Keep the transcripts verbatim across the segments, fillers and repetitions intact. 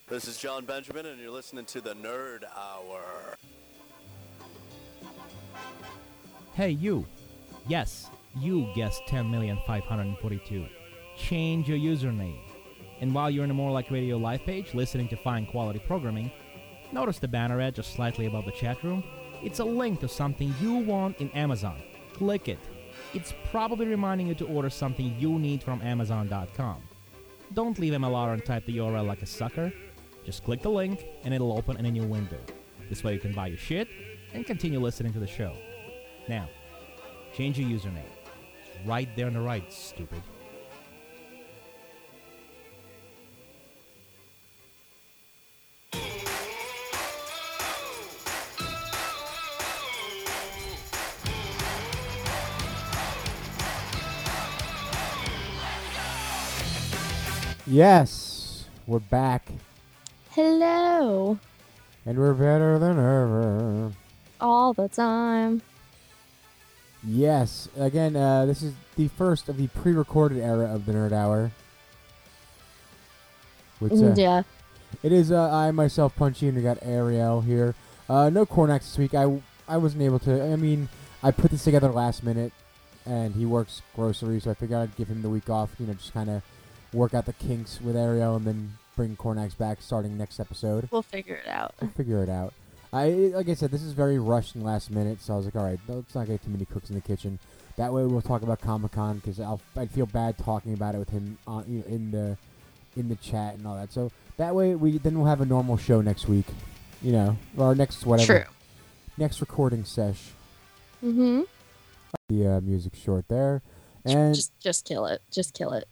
This is John Benjamin, and you're listening to the Nerd Hour. Hey, you. Yes, you guessed ten million five hundred forty-two. Change your username. And while you're in the More Like Radio live page, listening to fine quality programming, notice the banner ad just slightly above the chat room? It's a link to something you want in Amazon. Click it. It's probably reminding you to order something you need from Amazon dot com. Don't leave M L R and type the U R L like a sucker. Just click the link and it'll open in a new window. This way you can buy your shit and continue listening to the show. Now, change your username. It's right there on the right, stupid. Yes, we're back. Hello. And we're better than ever. All the time. Yes, again, uh, this is the first of the pre-recorded era of the Nerd Hour. Which, uh, yeah. It is uh, I, myself, Punchy, and we got Ariel here. Uh, no Cornax this week. I, I wasn't able to. I mean, I put this together last minute, and he works grocery, so I figured I'd give him the week off, you know, just kind of work out the kinks with Ariel and then bring Cornax back starting next episode. We'll figure it out. We'll figure it out. I Like I said, this is very rushed and last minute, so I was like, all right, let's not get too many cooks in the kitchen. That way we'll talk about Comic-Con, because I'd feel bad talking about it with him on, you know, in the in the chat and all that. So that way we then we'll have a normal show next week, you know, or next whatever. True. Next recording sesh. Mm-hmm. The uh, music short there. And just just kill it. Just kill it.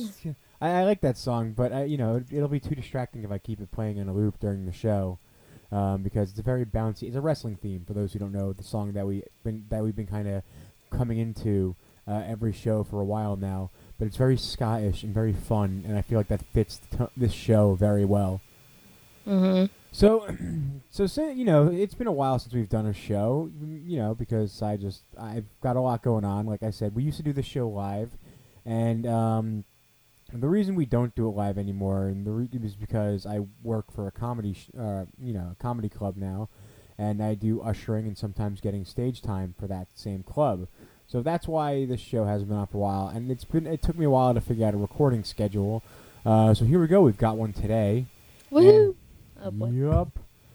I, I like that song, but I, you know, it, it'll be too distracting if I keep it playing in a loop during the show, um, because it's a very bouncy. It's a wrestling theme. For those who don't know, the song that we been that we've been kind of coming into uh, every show for a while now. But it's very ska-ish and very fun, and I feel like that fits t- this show very well. Mm-hmm. So, so say, you know, it's been a while since we've done a show, you know, because I just I've got a lot going on. Like I said, we used to do the show live, and um. And the reason we don't do it live anymore, and the re- is because I work for a comedy, sh- uh, you know, a comedy club now, and I do ushering and sometimes getting stage time for that same club. So that's why this show hasn't been on for a while, and it's been it took me a while to figure out a recording schedule. Uh, so here we go. We've got one today. Woohoo! Oh boy. Yup.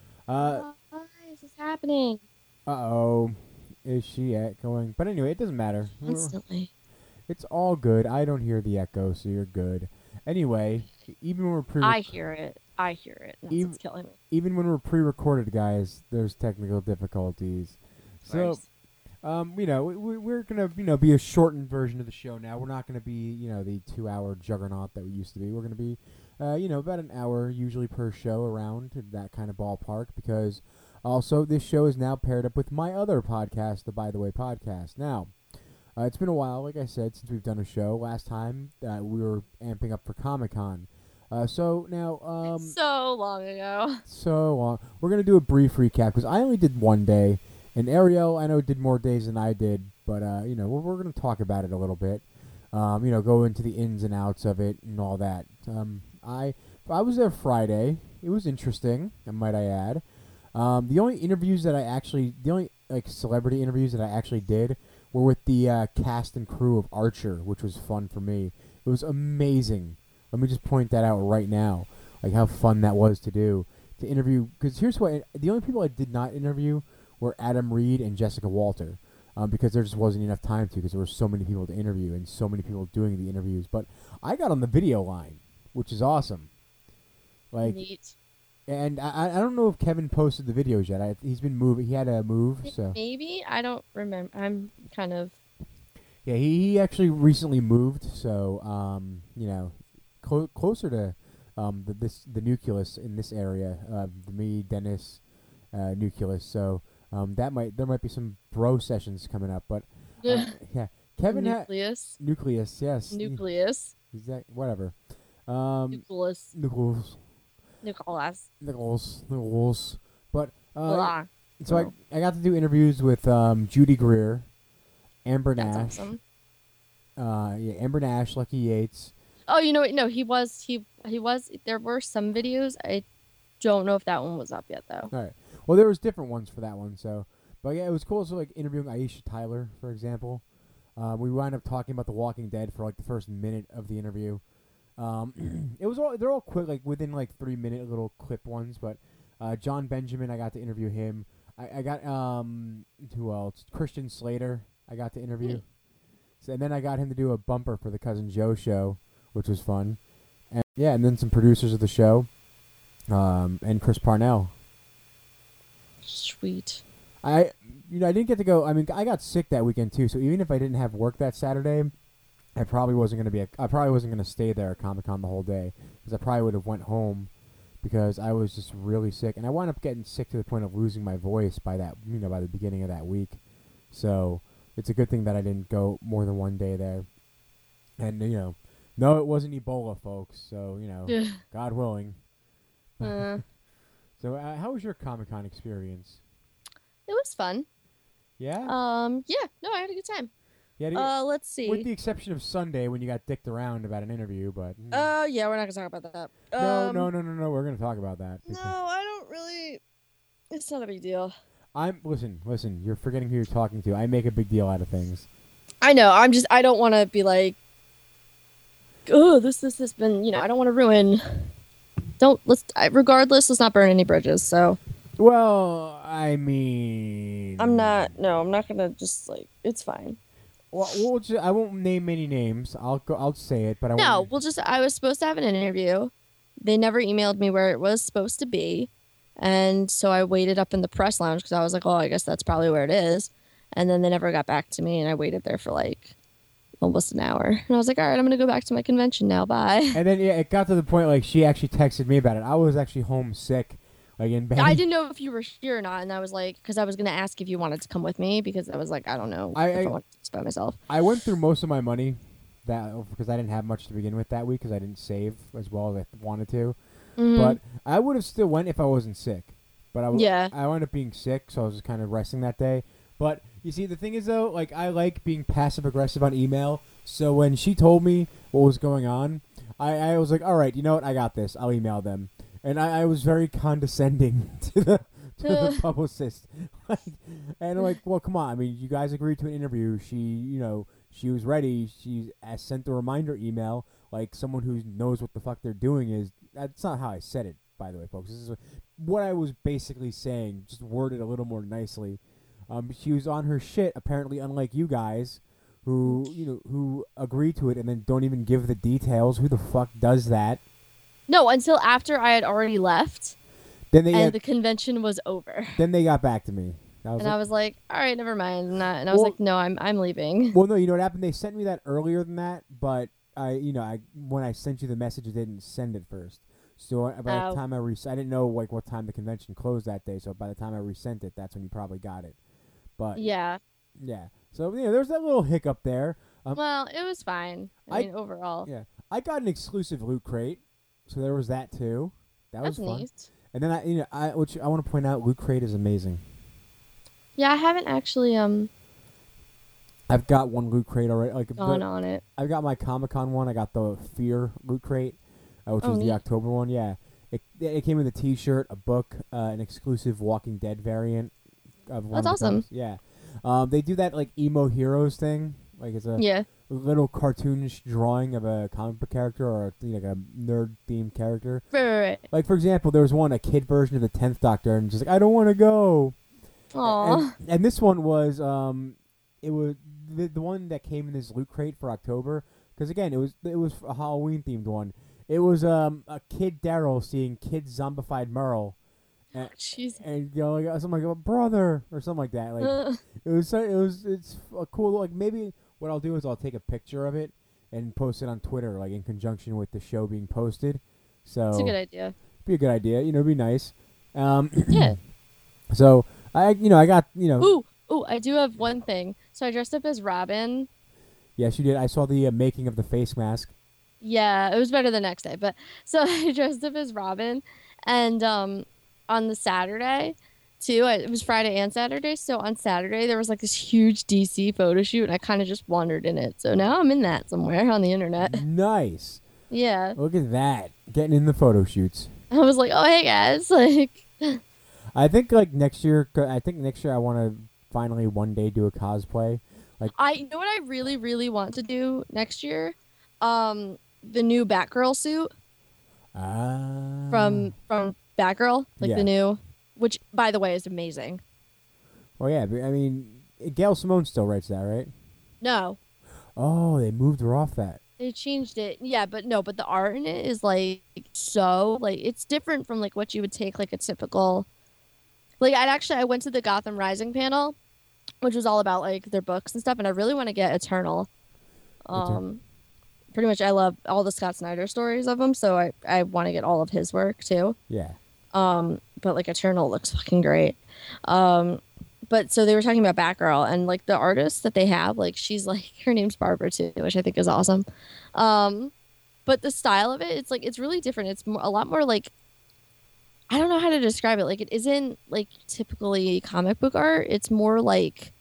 Uh. Why is this happening? Uh oh. Is she echoing? But anyway, it doesn't matter. Constantly. It's all good. I don't hear the echo, so you're good. Anyway, even when we're pre I hear it. I hear it. That's Even- what's killing me. even when we're pre-recorded, guys, there's technical difficulties. So, Worse. um, you know, we, we're gonna, you know, be a shortened version of the show now. We're not gonna be, you know, the two-hour juggernaut that we used to be. We're gonna be, uh, you know, about an hour usually per show, around that kind of ballpark. Because also, this show is now paired up with my other podcast, the By the Way podcast. Now. Uh, it's been a while, like I said, since we've done a show. Last time uh, we were amping up for Comic-Con. Uh, so now, um, so long ago. so long. We're gonna do a brief recap because I only did one day, and Ariel I know did more days than I did. But uh, you know, we're, we're gonna talk about it a little bit. Um, you know, go into the ins and outs of it and all that. Um, I I was there Friday. It was interesting, might I add. Um, the only interviews that I actually, the only like celebrity interviews that I actually did. Were with the uh, cast and crew of Archer, which was fun for me. It was amazing. Let me just point that out right now, like how fun that was to do to interview. Because here's what: the only people I did not interview were Adam Reed and Jessica Walter, um, because there just wasn't enough time to. Because there were so many people to interview and so many people doing the interviews. But I got on the video line, which is awesome. Like, Neat. and I I don't know if Kevin posted the videos yet. I, he's been moving. He had to move, so. Maybe? I don't remember. I'm kind of... Yeah, he, he actually recently moved, so um, you know, clo- closer to um the this the nucleus in this area, uh, the me Dennis uh, nucleus. So um that might there might be some bro sessions coming up, but uh, yeah, Kevin ha- Nucleus. nucleus, yes, Nucleus. exact whatever, um, Nucleus. Nichols, Nicholas. Nichols, Nichols, but uh, Blah. so I I got to do interviews with um Judy Greer, Amber That's Nash. awesome. Uh, yeah, Amber Nash, Lucky Yates. Oh, you know what? No, he was. He he was. There were some videos. I don't know if that one was up yet though. All right. Well, there was different ones for that one. So, but yeah, it was cool. So like interviewing Aisha Tyler, for example. Uh, we wound up talking about The Walking Dead for like the first minute of the interview. Um, it was all they're all quick, like within like three minute little clip ones. But uh, John Benjamin, I got to interview him. I, I got um who else? Christian Slater, I got to interview. Hmm. So, and then I got him to do a bumper for the Cousin Joe show, which was fun. And yeah, and then some producers of the show, um, and Chris Parnell. Sweet. I, you know, I didn't get to go. I mean, I got sick that weekend too. So even if I didn't have work that Saturday, I probably wasn't gonna be. A, I probably wasn't gonna stay there at Comic Con the whole day because I probably would have went home because I was just really sick, and I wound up getting sick to the point of losing my voice by that, you know, by the beginning of that week. So it's a good thing that I didn't go more than one day there. And you know, no, it wasn't Ebola, folks. So you know, Yeah. God willing. Uh, So uh, how was your Comic Con experience? it was fun. Yeah. Um. Yeah. No, I had a good time. yeah. do- Uh. Let's see. With the exception of Sunday when you got dicked around about an interview, but mm. Uh. Yeah. We're not gonna talk about that. no, Um, no, no, no, no. We're gonna talk about that. No, because I don't really. It's not a big deal. I'm listen, listen. You're forgetting who you're talking to. I make a big deal out of things. I know. I'm just. I don't want to be like. Oh, this, this, this. Been. You know. I don't want to ruin. Don't let's. I, regardless, let's not burn any bridges. So Well, I mean, I'm not. No, I'm not gonna just like. It's fine. Well, we'll ju- I won't name any names. I'll go. I'll say it, but I No, won't. we'll just. I was supposed to have an interview. They never emailed me where it was supposed to be, and so I waited up in the press lounge because I was like, oh, I guess that's probably where it is. And then they never got back to me, and I waited there for like almost an hour. And I was like, all right, I'm gonna go back to my convention now. Bye. And then yeah, it got to the point like she actually texted me about it. I was actually homesick, like in bed. I didn't know if you were here or not, and I was like, because I was gonna ask if you wanted to come with me because I was like, I don't know I- if I, I- want to just by myself. I went through most of my money that because I didn't have much to begin with that week because I didn't save as well as I wanted to. Mhm. But I would have still went if I wasn't sick. But I w- Yeah. I wound up being sick, so I was just kind of resting that day. But you see, the thing is though, like I like being passive aggressive on email. So when she told me what was going on, I, I was like, all right, you know what, I got this. I'll email them. And I, I was very condescending to the to the publicist. Like, and I'm like, well, come on. I mean, you guys agreed to an interview. She, you know, she was ready. She uh, sent the reminder email. Like someone who knows what the fuck they're doing is. That's not how I said it, by the way, folks. This is what I was basically saying, just worded a little more nicely. Um, she was on her shit, apparently, unlike you guys, who you know who agree to it and then don't even give the details. Who the fuck does that? No, until after I had already left Then they and had- the convention was over. then they got back to me. I was And like, I was like, all right, never mind. And, I, and I was Well- like, no, I'm I'm leaving. well, no, you know what happened? They sent me that earlier than that, but I, you know, I when I sent you the message, it didn't send it first. So I, by Oh. the time I re- I didn't know like what time the convention closed that day. So by the time I resent it, that's when you probably got it. But Yeah. yeah, so yeah, there's that little hiccup there. Um, Well, it was fine. I, I- mean, overall, yeah, I got an exclusive loot crate, so there was that too. That that's was fun. neat. And then I, you know, I which I want to point out, loot crate is amazing. Yeah, I haven't actually um I've got one loot crate already. Like gone the- on it. I've got my Comic Con one. I got the Fear loot crate, uh, which Oh, was the neat. October one. Yeah, it it came with a T-shirt, a book, uh, an exclusive Walking Dead variant. Of one That's of the awesome. covers. Yeah, um, they do that like emo heroes thing. Like it's a Yeah. little cartoonish drawing of a comic book character or a, you know, like a nerd themed character. Right, right, right. Like for example, there was one a kid version of the tenth Doctor, and just like I don't want to go. Aw. And, and this one was um, it was the the one that came in this loot crate for October. Because again, it was it was a Halloween themed one. It was um a kid Daryl seeing kid zombified Merle, and, Jeez. and you know, like something like a brother or something like that. Like Uh, it was so- it was it's a cool. Like maybe what I'll do is I'll take a picture of it and post it on Twitter, like in conjunction with the show being posted. So it's a good idea. be a good idea. You know, it'd be nice. Um, Yeah. So I, you know, I got you know. Ooh, ooh, I do have one thing. So I dressed up as Robin. Yes, you did. I saw the uh, making of the face mask. Yeah, it was better the next day. But so I dressed up as Robin, and um, on the Saturday, too, I, it was Friday and Saturday. So on Saturday there was like this huge D C photo shoot, and I kind of just wandered in it. So now I'm in that somewhere on the internet. Nice. Yeah. Look at that. Getting in the photo shoots. I was like, oh, hey, guys. Like, I think, like, next year, I think next year I want to finally one day do a cosplay. Like, I you know what I really, really want to do next year? Um, the new Batgirl suit uh, from from Batgirl, like Yeah. the new, which, by the way, is amazing. Well, yeah, but, I mean, Gail Simone still writes that, right? No, Oh, they moved her off that. they changed it. Yeah, but no, but the art in it is like so like it's different from like what you would take like a typical. Like I actually I went to the Gotham Rising panel, which was all about like their books and stuff, and I really want to get Eternal. Um, pretty much I love all the Scott Snyder stories of him, so I I want to get all of his work too. Yeah. Um, but like Eternal looks fucking great. Um, but so they were talking about Batgirl and like the artist that they have, like she's like her name's Barbara too, which I think is awesome. Um, but the style of it, it's like it's really different. It's more, a lot more like I don't know how to describe it. Like it isn't like typically comic book art. It's more like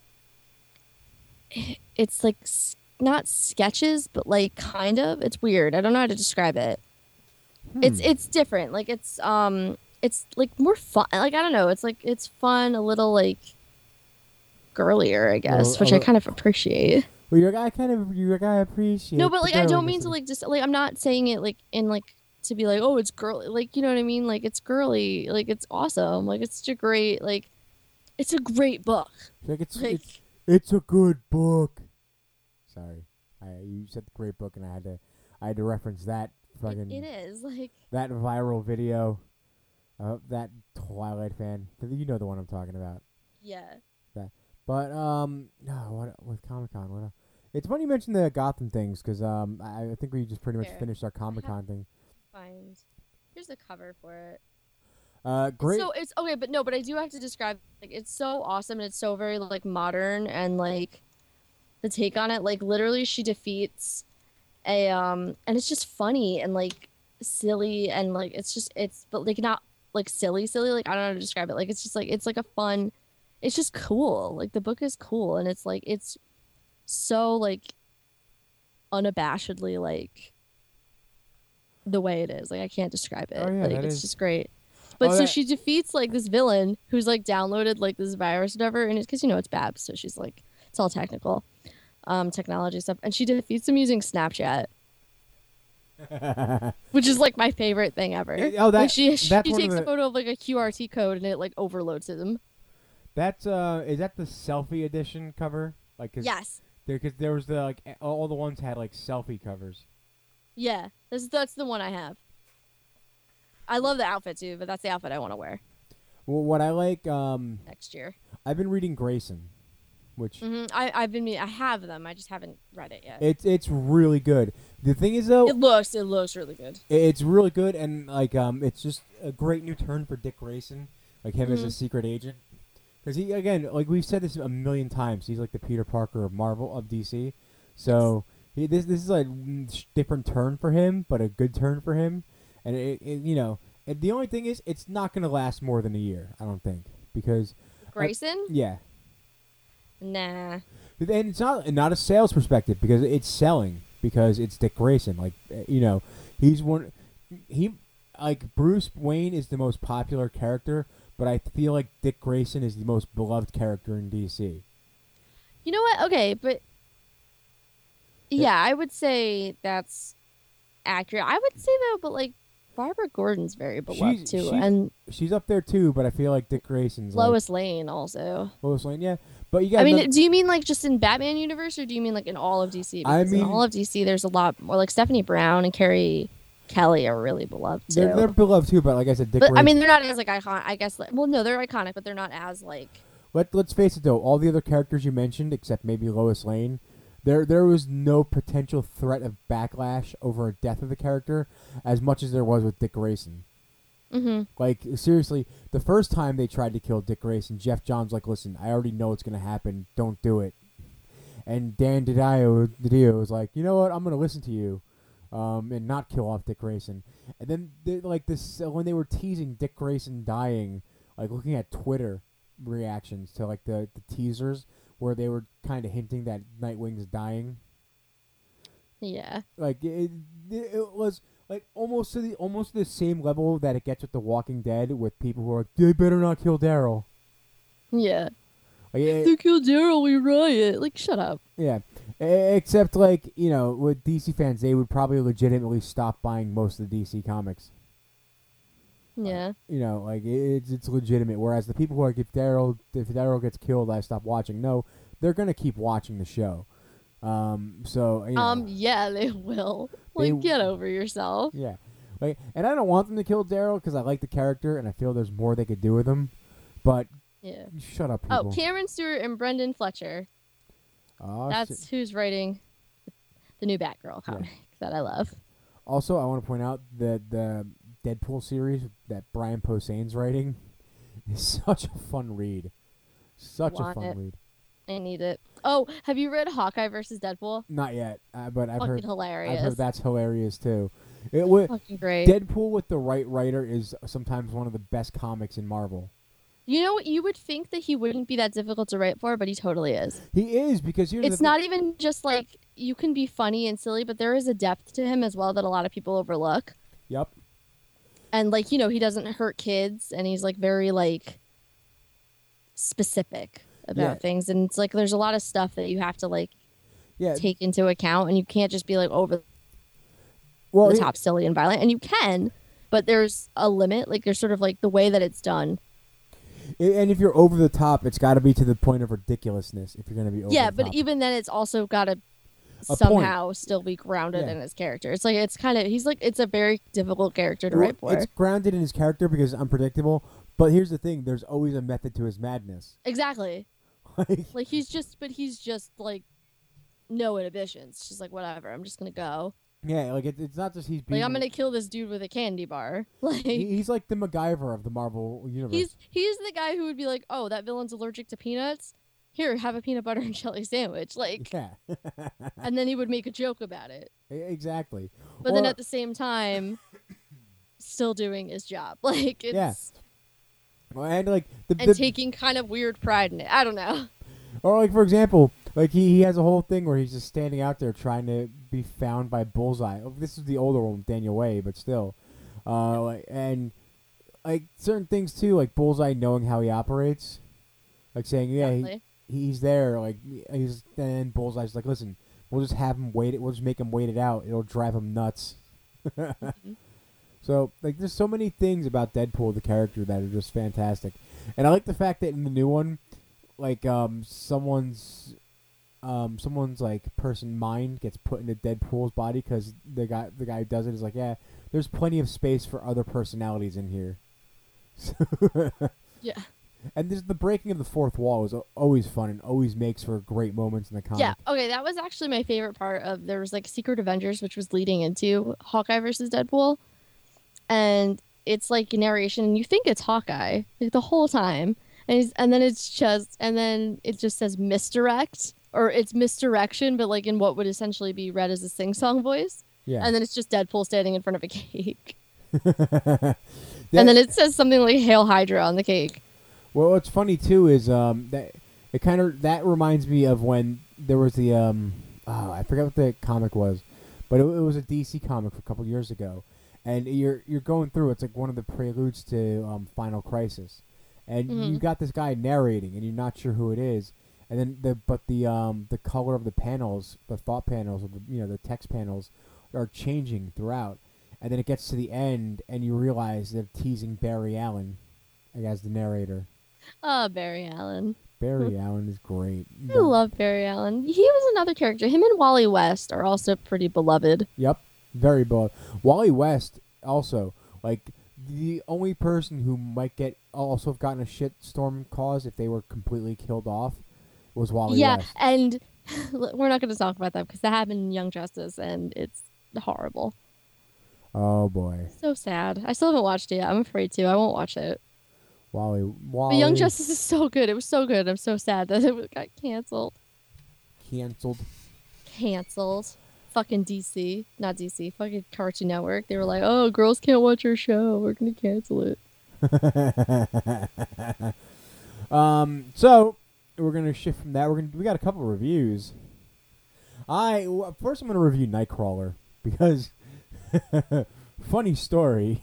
it's like s- not sketches, but like kind of. It's weird. I don't know how to describe it. It's Hmm. it's different. Like it's um it's like more fun. Like I don't know. It's like it's fun, a little like girlier, I guess, Well, which a I li- kind of appreciate. Well, you're a guy kind of you're a guy I appreciate. No, but the like I don't girliness mean to of- like just like I'm not saying it like in like to be like, oh, it's girly, like you know what I mean? Like it's girly, like it's awesome, like it's such a great like it's a great book. Like it's Like it's it's a good book. Sorry, I you said the great book, and I had to I had to reference that it, fucking it is like that viral video of that Twilight fan. You know the one I'm talking about. yeah. But um, no, what with Comic Con? What? el- It's funny you mentioned the Gotham things because um, I, I think we just pretty much Fair. finished our Comic Con thing. Find here's the cover for it. Uh, great. So it's okay, but no, but I do have to describe like it's so awesome and it's so very like modern and like the take on it. Like literally, she defeats a um, and it's just funny and like silly and like it's just it's but like not like silly silly like I don't know how to describe it. Like it's just like it's like a fun. It's just cool. Like the book is cool and it's like it's so like unabashedly like the way it is. Like I can't describe it. Oh, yeah, like that it's is- just great. But Oh, so that- she defeats like this villain who's like downloaded like this virus or whatever, and it's because you know it's Babs, so she's like it's all technical, um, technology stuff, and she defeats him using Snapchat, which is like my favorite thing ever. Eh, oh, that- like she she that's one of takes a the- photo of like a Q R T code and it like overloads him. That's uh, is that the selfie edition cover? Like, cause Yes, there, cause there was the like a- all the ones had like selfie covers. yeah, that's that's the one I have. I love the outfit too, but that's the outfit I want to wear Well, what I like, um, next year. I've been reading Grayson, which hmm I I've been I have them. I just haven't read it yet. it's it's really good. The thing is though, It looks it looks really good. I- It's really good, and like um, it's just a great new turn for Dick Grayson, like him as a Mhm. secret agent. Because he again, like we've said this a million times, he's like the Peter Parker of Marvel of D C. So he, this this is a mm, sh- different turn for him, but a good turn for him. And it, it you know, and the only thing is, it's not gonna last more than a year, I don't think, because Grayson? yeah, Nah. and it's not not a sales perspective because it's selling because it's Dick Grayson. Like uh, you know, he's one. He like Bruce Wayne is the most popular character, but I feel like Dick Grayson is the most beloved character in D C. You know what? Okay, but yeah, I would say that's accurate. I would say though, but like Barbara Gordon's very beloved She's- too, she's- and She's up there too, but I feel like Dick Grayson's Lois Lane also. like Lois Lane. Yeah, but you got. I mean, do you mean like just in Batman universe, or do you mean like in all of D C? I Because in mean- all of D C, there's a lot more. Like Stephanie Brown and Carrie Kelly are really beloved too. they're they're beloved too, but like I said, Dick. but I Grayson, mean, they're not as like iconic. I guess. Like, well, no, they're iconic, but they're not as like. Let let's face it though, all the other characters you mentioned, except maybe Lois Lane, there there was no potential threat of backlash over a death of the character as much as there was with Dick Grayson. Mm-hmm. Like seriously, the first time they tried to kill Dick Grayson, Jeff Johns like, listen, I already know it's gonna happen. Don't do it. And Dan DiDio, DiDio was like, you know what? I'm gonna listen to you, um, and not kill off Dick Grayson. And then they, like this uh, when they were teasing Dick Grayson dying, like looking at Twitter reactions to like the, the teasers where they were kind of hinting that Nightwing's dying. Yeah. Like it, it, it was like almost to the almost to the same level that it gets with The Walking Dead, with people who are like, they better not kill Daryl. Yeah. Like, it, They kill Daryl, we riot. Like, shut up. yeah, E- except like you know, with D C fans, they would probably legitimately stop buying most of the D C comics. Yeah. You know, like it, it's it's legitimate. Whereas the people who are like, if Daryl if Daryl gets killed, I stop watching. No, they're gonna keep watching the show. Um, so you know, Um, yeah, they will. They- Like, get over yourself. yeah, like, and I don't want them to kill Daryl because I like the character and I feel there's more they could do with him. But Yeah. shut up, Oh, people. Cameron Stewart and Brendan Fletcher. Oh, That's shit. who's writing the new Batgirl Yeah. comic that I love. Also, I want to point out that the Deadpool series that Brian Posehn's writing is such a fun read. Such Want a fun it. read. I need it. Oh, have you read Hawkeye versus Deadpool? Not yet, uh, but I've Fucking heard hilarious. I've heard that's hilarious too. It w- Fucking great. Deadpool with the right writer is sometimes one of the best comics in Marvel. You know what? You would think that he wouldn't be that difficult to write for, but he totally is. He is because here's It's the not even just like you can be funny and silly, but there is a depth to him as well that a lot of people overlook. Yep. And like, you know, he doesn't hurt kids and he's like very like specific about Yeah. things. And it's like there's a lot of stuff that you have to like Yeah. take into account and you can't just be like over well, the he- top silly and violent. And you can, but there's a limit. Like there's sort of like the way that it's done. and if you're over the top, it's got to be to the point of ridiculousness. If you're going to be over Yeah, the but top. even then it's also got to A somehow still be grounded Yeah. in his character. It's like it's kind of he's like it's a very difficult character to Well, write for. It's grounded in his character because it's unpredictable. But here's the thing: there's always a method to his madness. Exactly. Like, Like he's just but he's just like no inhibitions. Just like whatever. I'm just going to go. yeah, like it, it's not just he's being Like I'm going to kill this dude with a candy bar. Like he- he's like the MacGyver of the Marvel universe. he's he's the guy who would be like, "Oh, that villain's allergic to peanuts. Here, have a peanut butter and jelly sandwich." Like yeah, and then he would make a joke about it. E- exactly. But then Or- at the same time still doing his job. Like it's Yeah. and like the, and the taking kind of weird pride in it. I don't know. or like for example, like he, he has a whole thing where he's just standing out there trying to be found by Bullseye. Oh, this is the older one, Daniel Way, but still, uh, like, and like certain things too, like Bullseye knowing how he operates, like saying, yeah, he, Exactly. he's there, like he's then Bullseye's like, listen, we'll just have him wait it, we'll just make him wait it out. It'll drive him nuts. Mm-hmm. So like, there's so many things about Deadpool, the character, that are just fantastic, and I like the fact that in the new one, like um someone's um someone's like person mind gets put into Deadpool's body because the guy the guy who does it is like, yeah, there's plenty of space for other personalities in here. Yeah. And this the breaking of the fourth wall is a- always fun and always makes for great moments in the comic. Yeah. Okay, that was actually my favorite part of there was like Secret Avengers, which was leading into Hawkeye versus Deadpool. And it's like narration and you think it's Hawkeye like the whole time. And he's, and then it's just and then it just says misdirect or it's misdirection, but like in what would essentially be read as a sing-song voice. Yeah. And then it's just Deadpool standing in front of a cake. That- And then it says something like Hail Hydra on the cake. Well, what's funny too is um that it kind of that reminds me of when there was the um oh I forget what the comic was, but it, it was a D C comic a couple years ago, and you're you're going through it's like one of the preludes to um Final Crisis, and Mhm. you got this guy narrating and you're not sure who it is, and then the but the um the color of the panels, the thought panels, of the you know the text panels, are changing throughout, and then it gets to the end and you realize they're teasing Barry Allen as the narrator. Oh, Barry Allen. Barry Allen is great. I love Barry Allen. He was another character. Him and Wally West are also pretty beloved. Yep, very bold. Wally West also, like, the only person who might get also have gotten a shitstorm cause if they were completely killed off was Wally yeah, West. and we're not going to talk about that because that happened in Young Justice, and it's horrible. Oh boy, So sad. I still haven't watched it yet. I'm afraid to. I won't watch it. Wally. Wally. But Young Justice is so good. It was so good. I'm so sad that it got canceled. Canceled. Canceled. Fucking D C. Not D C. Fucking Cartoon Network. They were like, oh, girls can't watch our show. We're going to cancel it. um. So we're gonna shift from that. We're gonna we got a couple reviews. I w- first I'm going to review Nightcrawler because funny story.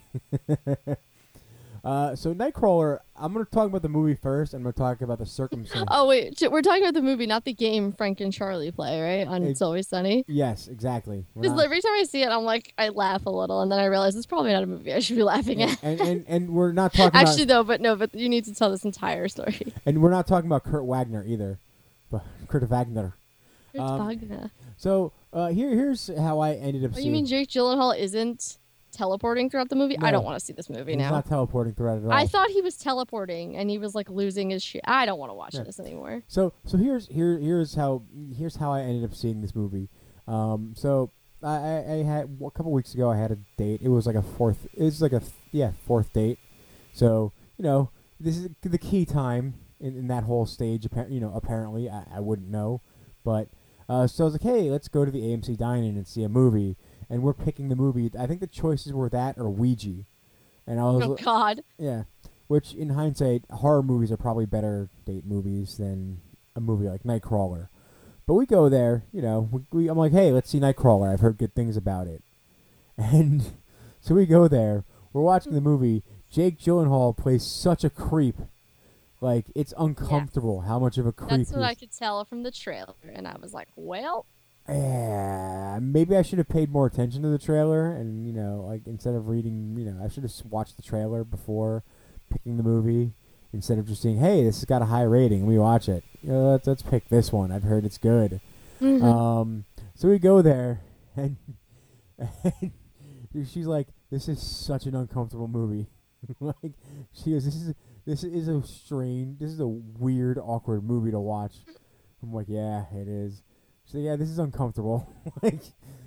uh, so Nightcrawler, I'm going to talk about the movie first. And I'm going to talk about the circumstance. Oh wait, sh- we're talking about the movie, not the game Frank and Charlie play, right? On It- It's Always Sunny. Yes, exactly. We're Because not- every time I see it, I'm like, I laugh a little, and then I realize it's probably not a movie I should be laughing and, at. and, and and we're not talking Actually, about though, but no, but you need to tell this entire story. and we're not talking about Kurt Wagner either. But Kurt Wagner. It's Um, Wagner. So uh, here here's how I ended up Oh, seeing. you mean Jake Gyllenhaal isn't teleporting throughout the movie? I No. don't want to see this movie he's now. not teleporting throughout at all. I thought he was teleporting and he was like losing his shit. I don't want to watch Yeah. this anymore. So so here's here here's how here's how I ended up seeing this movie. Um, so I, I, I had a couple weeks ago I had a date. It was like a fourth. It was like a yeah fourth date. So you know this is the key time in, in that whole stage. Appar- you know apparently I, I wouldn't know, but uh, so I was like, hey, let's go to the A M C Dine-In and see a movie. And we're picking the movie. I think the choices were that or Ouija. And I was Oh God. yeah, which in hindsight, horror movies are probably better date movies than a movie like Nightcrawler. But we go there, you know. We, we, I'm like, hey, let's see Nightcrawler. I've heard good things about it. And so we go there. We're watching the movie. Jake Gyllenhaal plays such a creep. Like, it's uncomfortable how much of a creep That's what he I is. could tell from the trailer, and I was like, well, Yeah, maybe I should have paid more attention to the trailer, and you know, like instead of reading, you know, I should have s- watched the trailer before picking the movie instead of just saying, "Hey, this has got a high rating, and we watch it." You know, let's let's pick this one. I've heard it's good. Um, so we go there, and, and she's like, "This is such an uncomfortable movie." Like she goes, "This is this is a strange, this is a weird, awkward movie to watch." I'm like, "Yeah, it is." So yeah, this is uncomfortable. Like,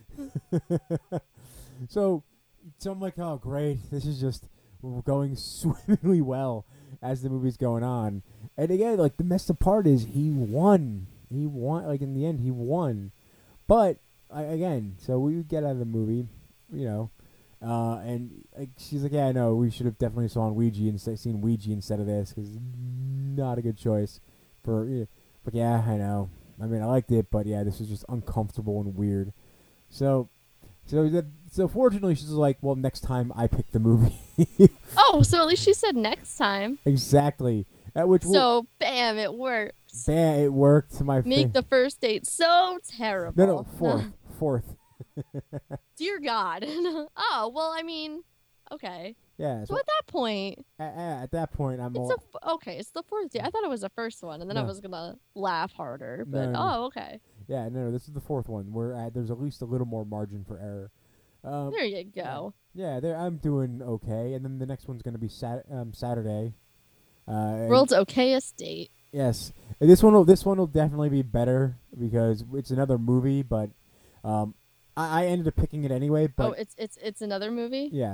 so, so I'm like, oh great, this is just going swimmingly well as the movie's going on. And again, like the messed up part is he won. He won. Like in the end, he won. But I, again, so we get out of the movie, you know, uh, and like, she's like, yeah, I know we should have definitely saw Ouija instead, seen Ouija instead of this because not a good choice for. You know, but yeah, I know. I mean, I liked it, but yeah, this is just uncomfortable and weird. So, so that, so fortunately, she's like, well, next time I pick the movie. oh, so at least she said next time. Exactly. At which So, bam, it works. bam, it worked to my Make fa- the first date so terrible. no, no, fourth, fourth. Dear God. oh, well, I mean, okay. Yeah. So So at that point, at, at that point, I'm it's all, a f- okay. It's the fourth date. I thought it was the first one, and then I No. was gonna laugh harder. No, But no, no. oh, okay. yeah, no, no, this is the fourth one. We're at, there's at least a little more margin for error. Um, There you go. yeah, there, I'm doing okay, and then the next one's gonna be sat, um, Saturday. Uh, and- World's okayest date. Yes, and this one will this one will definitely be better because it's another movie, but um, I, I ended up picking it anyway. But oh, it's it's it's another movie. yeah,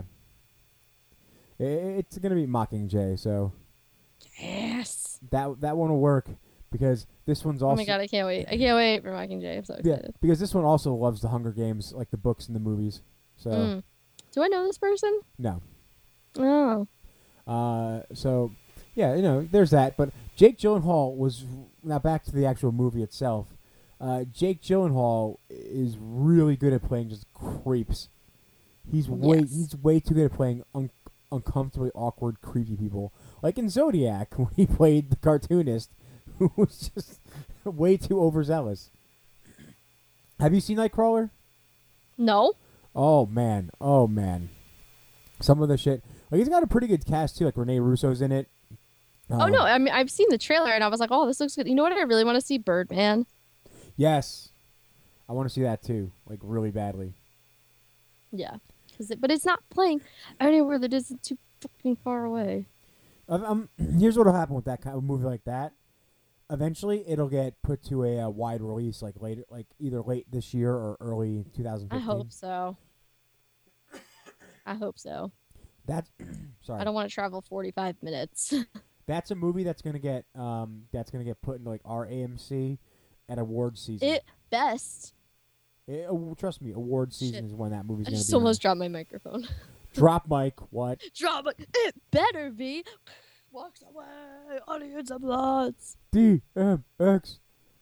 I it's gonna be Mockingjay, so Yes. that that one will work because this one's Oh also my God, I can't wait. I can't wait for Mockingjay. I'm so yeah excited. because this one also loves the Hunger Games, like the books and the movies. So Mm. Do I know this person? no, Oh. uh, so yeah, you know, there's that. But Jake Gyllenhaal was now back to the actual movie itself. Uh, Jake Gyllenhaal is really good at playing just creeps. He's way Yes. he's way too good at playing un- uncomfortably awkward, creepy people. Like in Zodiac, when he played the cartoonist, who was just way too overzealous. Have you seen Nightcrawler? No. Oh man, oh man, some of the shit. Like he's got a pretty good cast too. Like Rene Russo's in it. oh Um, no. I mean, I've seen the trailer and I was like, oh, this looks good. You know what? I really want to see Birdman. Yes, I want to see that too. Like really badly. Yeah. Cause it, but it's not playing anywhere that isn't too fucking far away. Um, um, here's what'll happen with that kind of movie like that. Eventually, it'll get put to a uh, wide release, like later, like either late this year or early two thousand I fifteen. hope so. I hope so. That's sorry. I don't want to travel forty-five minutes. That's a movie that's gonna get um that's gonna get put into like our A M C at awards season. it best. It- uh, trust me, awards Shit. season is when that movie's I gonna just be. on. almost dropped my microphone. Drop mic. What? Drop it. It better be. Walks away. Audience applause. D M X.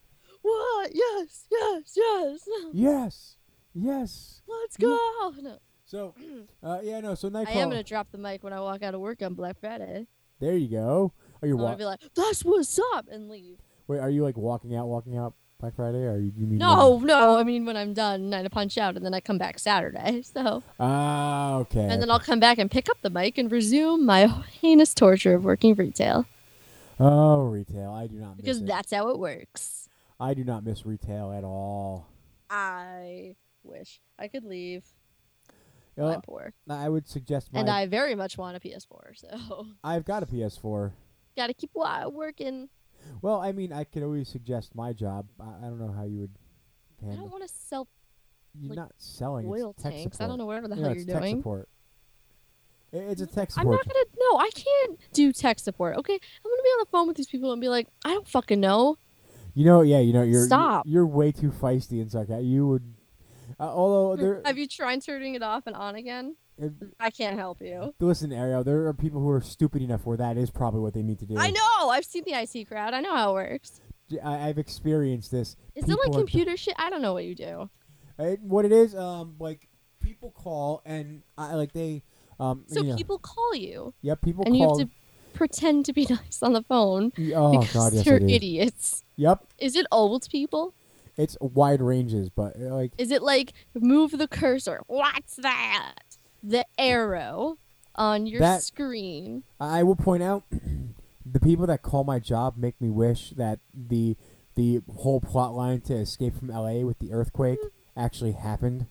what? Yes, yes, yes. Yes, yes. Let's go. No. So, uh, yeah, no. So Nightcrawler. I am gonna drop the mic when I walk out of work on Black Friday. There you go. Are you I'm gonna wa- be like, "That's what's up," and leave. Wait, are you like walking out, walking out Black Friday, or you, you mean? No, no. I mean, when I'm done, I punch out, and then I come back Saturday. So, Ah, okay. and then I'll come back and pick up the mic and resume my heinous torture of working retail Oh, retail. I do not miss because it. that's how it works. I do not miss retail at all. I wish I could leave. You know, I'm poor, I would suggest my. and I very much want a P S four. So, I've got a P S four. gotta keep wa- working. Well, I mean, I could always suggest my job. I, I don't know how you would I handle. don't want to sell You're like, not selling. oil it's tech tanks. Support. I don't know whatever the Yeah, hell it's you're tech doing. support. I- It's a tech I'm support. not gonna. No, I can't do tech support. Okay, I'm gonna be on the phone with these people and be like, I don't fucking know. You know, yeah, you know, you're Stop. You're, you're way too feisty and such. You would, uh, although there. Have you tried turning it off and on again? it- I can't help you. listen, Ariel, there are people who are stupid enough where that is probably what they need to do. I know. I've seen the I T crowd. I know how it works. J- I, have experienced this. Is it like People are- computer shit? I don't know what you do. Uh, what it is, um, like people call and I like they, um, So you know, people call you, yep, people and you call. have to pretend to be nice on the phone y- oh because God, yes, you're it is. idiots. Yep, Is it old people? it's wide ranges, but uh, like Is it like move the cursor? What's that? The arrow on your That- screen. I will point out, the people that call my job make me wish that the the whole plot line to Escape from L A with the earthquake actually happened.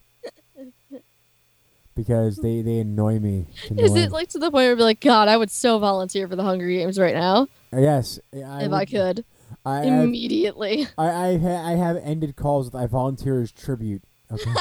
Because they, they annoy me. to no Is it end. like to the point where I'd be like, God, I would so volunteer for the Hunger Games right now Uh, yes, I if would- I could I, I, immediately. I, I, ha- I have ended calls with I volunteer as tribute. Okay,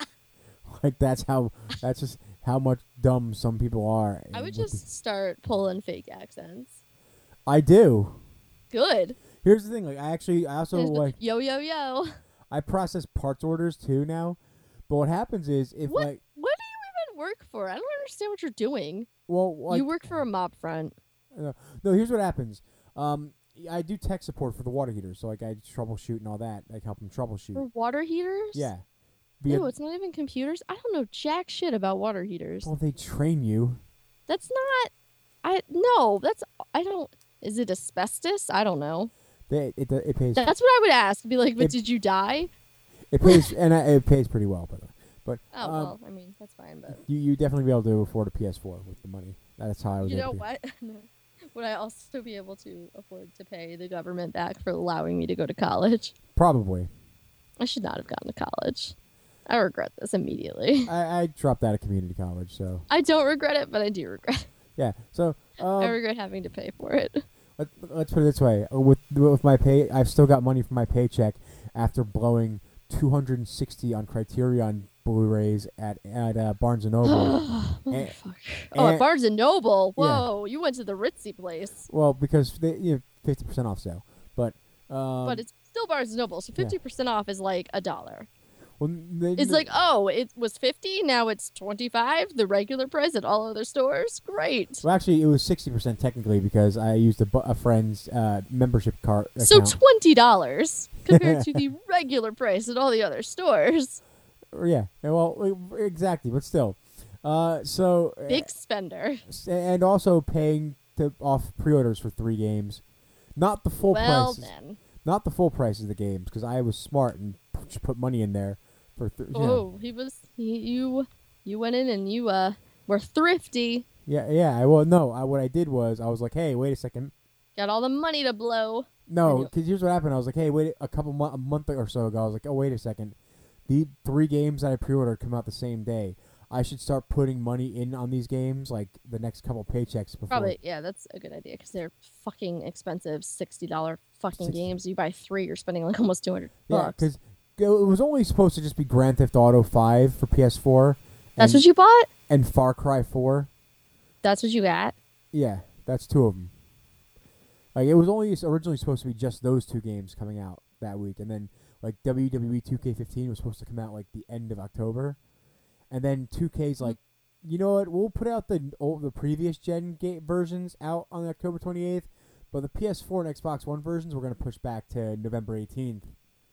like that's how that's just how much dumb some people are. I would with the- just start pulling fake accents. I do. Good. Here's the thing. Like I actually, I also There's the- like yo yo yo. I process parts orders too now. But what happens is if What? like What do you even work for? I don't understand what you're doing. well like you work for a mob front. uh, no, here's what happens. Um, I do tech support for the water heaters, so like I troubleshoot and all that. Like help them troubleshoot. For water heaters? Yeah. Ew, Because, it's not even computers. I don't know jack shit about water heaters. well, they train you. That's not. I no. That's I don't. Is it asbestos? I don't know. They it it, it pays That's what I would ask. Be like, but It- did you die? it pays and I, it pays pretty well, by the way. But Oh um, well, I mean that's fine. But you you definitely be able to afford a P S four with the money. That's how I was you know able to. what? Would I also be able to afford to pay the government back for allowing me to go to college? Probably. I should not have gone to college. I regret this immediately. I, I dropped out of community college, so I don't regret it, but I do regret it. yeah. So um, I regret having to pay for it. let, let's put it this way: Uh, with with my pay, I've still got money from my paycheck after blowing two hundred sixty on Criterion Blu-rays at at uh, Barnes and Noble. And- Motherfucker. Oh, at and- Barnes and Noble. Yeah. Whoa, you went to the ritzy place. well, because they you know fifty percent off sale, but um, But it's still Barnes and Noble, so fifty percent off is like a dollar. well, they, It's like, oh, it was fifty, now it's twenty-five, the regular price at all other stores. Great. well, actually, it was sixty percent technically because I used a, bu- a friend's uh, membership card account. So twenty dollars compared to the regular price at all the other stores. Or, yeah, yeah, well, e- exactly, but still. Uh, so uh, Big spender. s- and also paying to off pre-orders for three games, not the full Well prices, then. not the full price of the games, because I was smart and p- just put money in there for th- you know. Oh, he was he, you you went in and you uh were thrifty. Yeah, yeah. I well, no. I, what I did was I was like, hey, wait a second. Got all the money to blow. No, you- because here's what happened. I was like, hey, wait a couple mo- a month or so ago. I was like, oh, wait a second. The three games that I pre-ordered come out the same day. I should start putting money in on these games like the next couple paychecks before. Probably, yeah, that's a good idea because they're fucking expensive, sixty dollar fucking Sixty. games. You buy three, you're spending like almost two hundred Yeah, bucks. because it was only supposed to just be Grand Theft Auto five for P S four. That's and, what you bought. and Far Cry four. That's what you got. Yeah, that's two of them. Like it was only originally supposed to be just those two games coming out that week, and then like W W E two K fifteen was supposed to come out like the end of October, and then two K's like, you know what? We'll put out the old, the previous gen ga- versions out on October twenty eighth, but the P S four and Xbox One versions we're gonna push back to November eighteenth.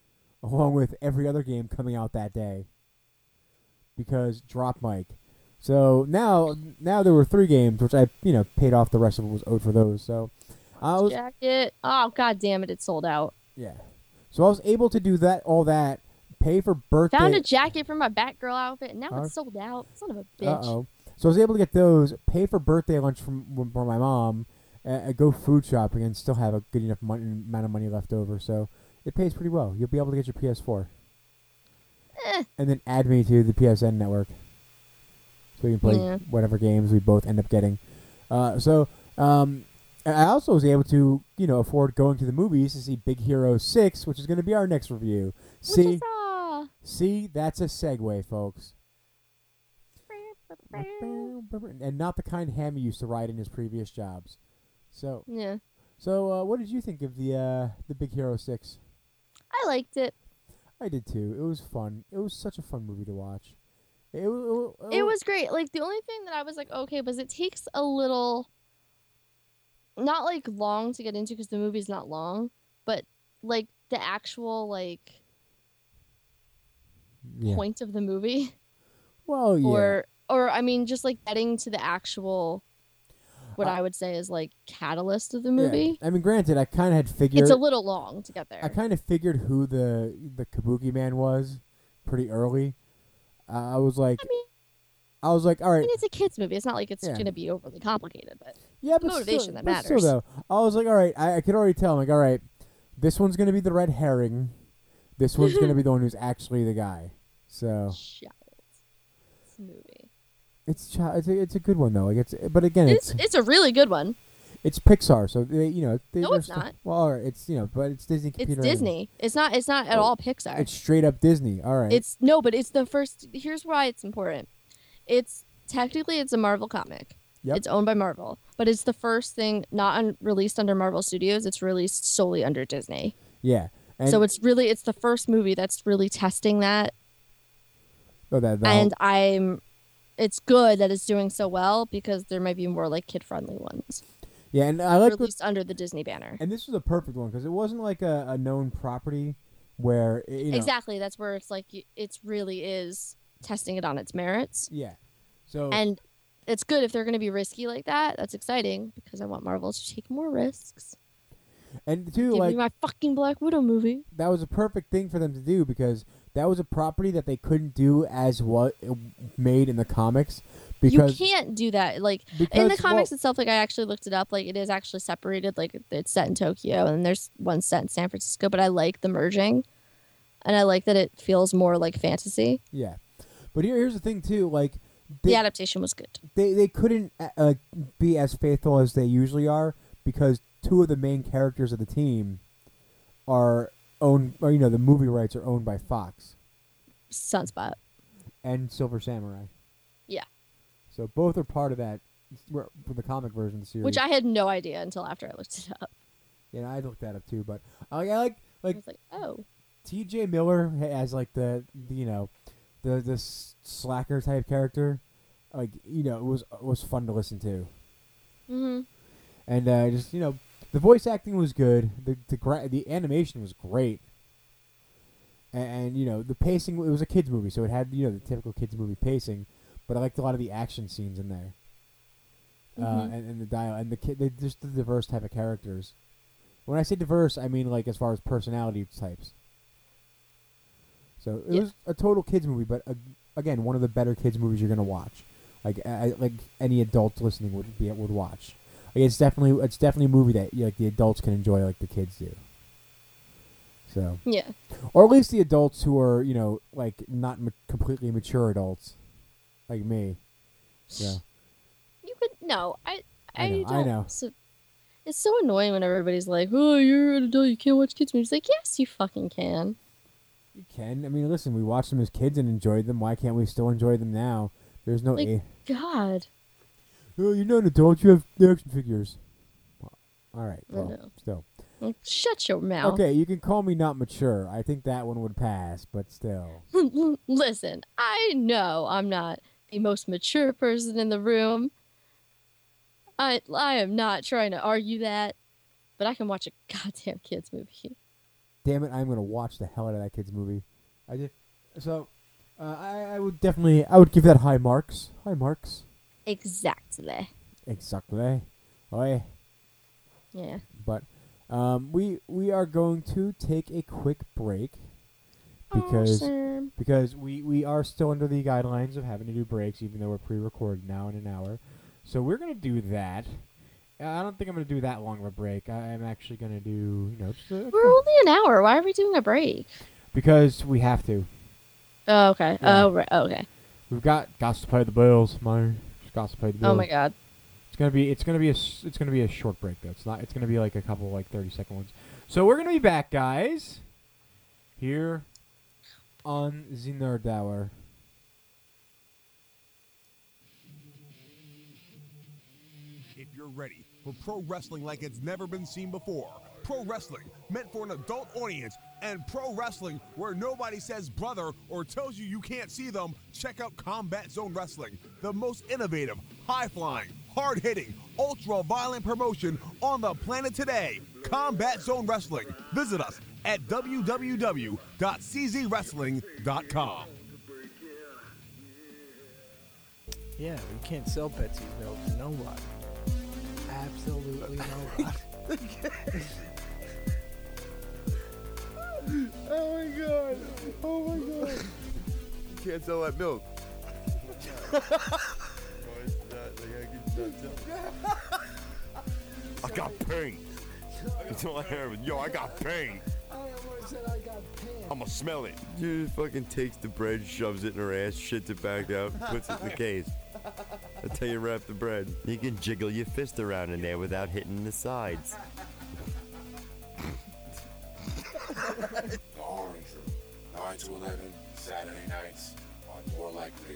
along with every other game coming out that day. Because drop mic. So now, now there were three games, which I, you know, paid off. The rest of it was owed for those. So I was, Jacket. Oh god damn it! It sold out. yeah. So I was able to do that, all that, pay for birthday. Found a jacket for my Batgirl outfit, and now Uh, it's sold out. Son of a Uh bitch. oh. So I was able to get those, pay for birthday lunch from for my mom, uh, go food shopping, and still have a good enough money, amount of money left over. So it pays pretty well. You'll be able to get your P S four. Eh. And then add me to the P S N network. So we can play Yeah. whatever games we both end up getting. Uh, so um, I also was able to, you know, afford going to the movies to see Big Hero six, which is going to be our next review. See, Which is, uh, see, that's a segue, folks. And not the kind Hammy used to ride in his previous jobs. So, yeah, so uh, what did you think of the uh, the Big Hero six? I liked it. I did too. It was fun. It was such a fun movie to watch. It, wa- it, It was great. Like the only thing that I was like, okay, was it takes a little, not like long to get into because the movie's not long, but like the actual like yeah. point of the movie, Well, yeah. or or I mean, just like getting to the actual, what Uh, I would say is like catalyst of the Yeah. movie. I mean, granted, I kind of had figured. It's a little long to get there. I kind of figured who the the Kabuki man was pretty early. Uh, I was like, I mean, I was like, all I right, mean, it's a kids movie. It's not like it's Yeah. going to be overly complicated, but yeah, but motivation still, that but still, matters. though, I was like, all right, I, I could already tell. I'm like, all right, this one's gonna be the red herring. This one's gonna be the one who's actually the guy. So child, this movie. it's chi- it's a, it's a good one though. Like it's, but again, It's it's it's a really good one. it's Pixar, so they, you know, they, No, they're it's st- not. Well, all right, it's you know, but it's Disney It's computer. animation. Disney. It's not. It's not at Oh, all Pixar. It's straight up Disney. All right. It's no, but it's the first. Here's why it's important. It's technically it's a Marvel comic. Yep. It's owned by Marvel, but it's the first thing not un- released under Marvel Studios. It's released solely under Disney. yeah. And so it's really it's the first movie that's really testing that, oh, that, that and I'm. It's good that it's doing so well because there might be more like kid friendly ones yeah, and I like the, released under the Disney banner. and this was a perfect one because it wasn't like a, a known property where you know, Exactly. That's where it's like y- it's really is testing it on its merits. Yeah. So And it's good if they're going to be risky like that. That's exciting because I want Marvel to take more risks. and too Give like me my fucking Black Widow movie. that was a perfect thing for them to do because that was a property that they couldn't do as what it made in the comics because you can't do that. Like because in the comics well, itself, like I actually looked it up. Like it is actually separated. Like it's set in Tokyo and there's one set in San Francisco. But I like the merging, and I like that it feels more like fantasy. yeah. But here, here's the thing too, like The they adaptation was good. they, they couldn't uh, uh, be as faithful as they usually are because two of the main characters of the team are owned, or you know, the movie rights are owned by Fox Sunspot. and Silver Samurai. Yeah. So both are part of that for the comic version of the series. Which I had no idea until after I looked it up. yeah, I looked that up too. But I, I like I like was like, oh. T J Miller as like the, the you know the the s- slacker type character. Like you know, it was it was fun to listen to, Mm-hmm. and uh, just you know, the voice acting was good. The the gra- the animation was great, and, and you know the pacing. It was a kids movie, so it had you know the typical kids movie pacing. But I liked a lot of the action scenes in there, uh, Mhm. and, and the dial and the kid. They just the diverse type of characters. When I say diverse, I mean like as far as personality types. So it Yeah. was a total kids movie, but uh, again, one of the better kids movies you're gonna watch. Like I, like any adult listening would be would watch. Like it's definitely it's definitely a movie that like the adults can enjoy like the kids do. So Yeah. or at least the adults who are you know like not ma- completely mature adults, like me. So You could no, I I, I know, don't. I know. So, it's so annoying when everybody's like, "Oh, you're an adult, you can't watch kids movies." Like, yes, you fucking can. you can. I mean, listen, we watched them as kids and enjoyed them. Why can't we still enjoy them now? There's no Like- a. God, Oh, you're not an adult. You have action figures. Well, all right. I Well, know. still. Like, shut your mouth. Okay, you can call me not mature. I think that one would pass, but still. Listen, I know I'm not the most mature person in the room. I I am not trying to argue that, but I can watch a goddamn kids movie. damn it, I'm gonna watch the hell out of that kid's movie. I did. So, uh, I I would definitely I would give that high marks. High marks. Exactly. Exactly. Oh yeah. Yeah. But um, we we are going to take a quick break because Awesome. because we, we are still under the guidelines of having to do breaks, even though we're pre-recorded now in an hour. So we're gonna do that. Uh, I don't think I'm gonna do that long of a break. I, I'm actually gonna do you know just a, We're only an hour. Why are we doing a break? because we have to. Oh, okay. Yeah. Oh, right. Okay. We've got got to pay the bills, man. Just got to pay the bills. Oh my God. It's gonna be it's gonna be a s- it's gonna be a short break though. It's not. It's gonna be like a couple like thirty second ones. So we're gonna be back, guys. Here on the Nerd Hour. If you're ready for pro wrestling like it's never been seen before, pro wrestling meant for an adult audience, and pro wrestling where nobody says brother or tells you you can't see them, check out Combat Zone Wrestling, the most innovative, high-flying, hard-hitting, ultra-violent promotion on the planet today. Combat Zone Wrestling. Visit us at w w w dot c z wrestling dot com. Yeah, we can't sell Betsy's milk to nobody. Absolutely nobody. Oh my god. Oh my god. You can't sell that milk. I got pain. That's all I have. Yo, I got pain. I almost said I got pain. I'ma smell it. Dude fucking takes the bread, shoves it in her ass, shits it back out, puts it in the case. That's how you wrap the bread. You can jiggle your fist around in there without hitting the sides. The Orange Room, nine to eleven, Saturday nights on More Like Radio.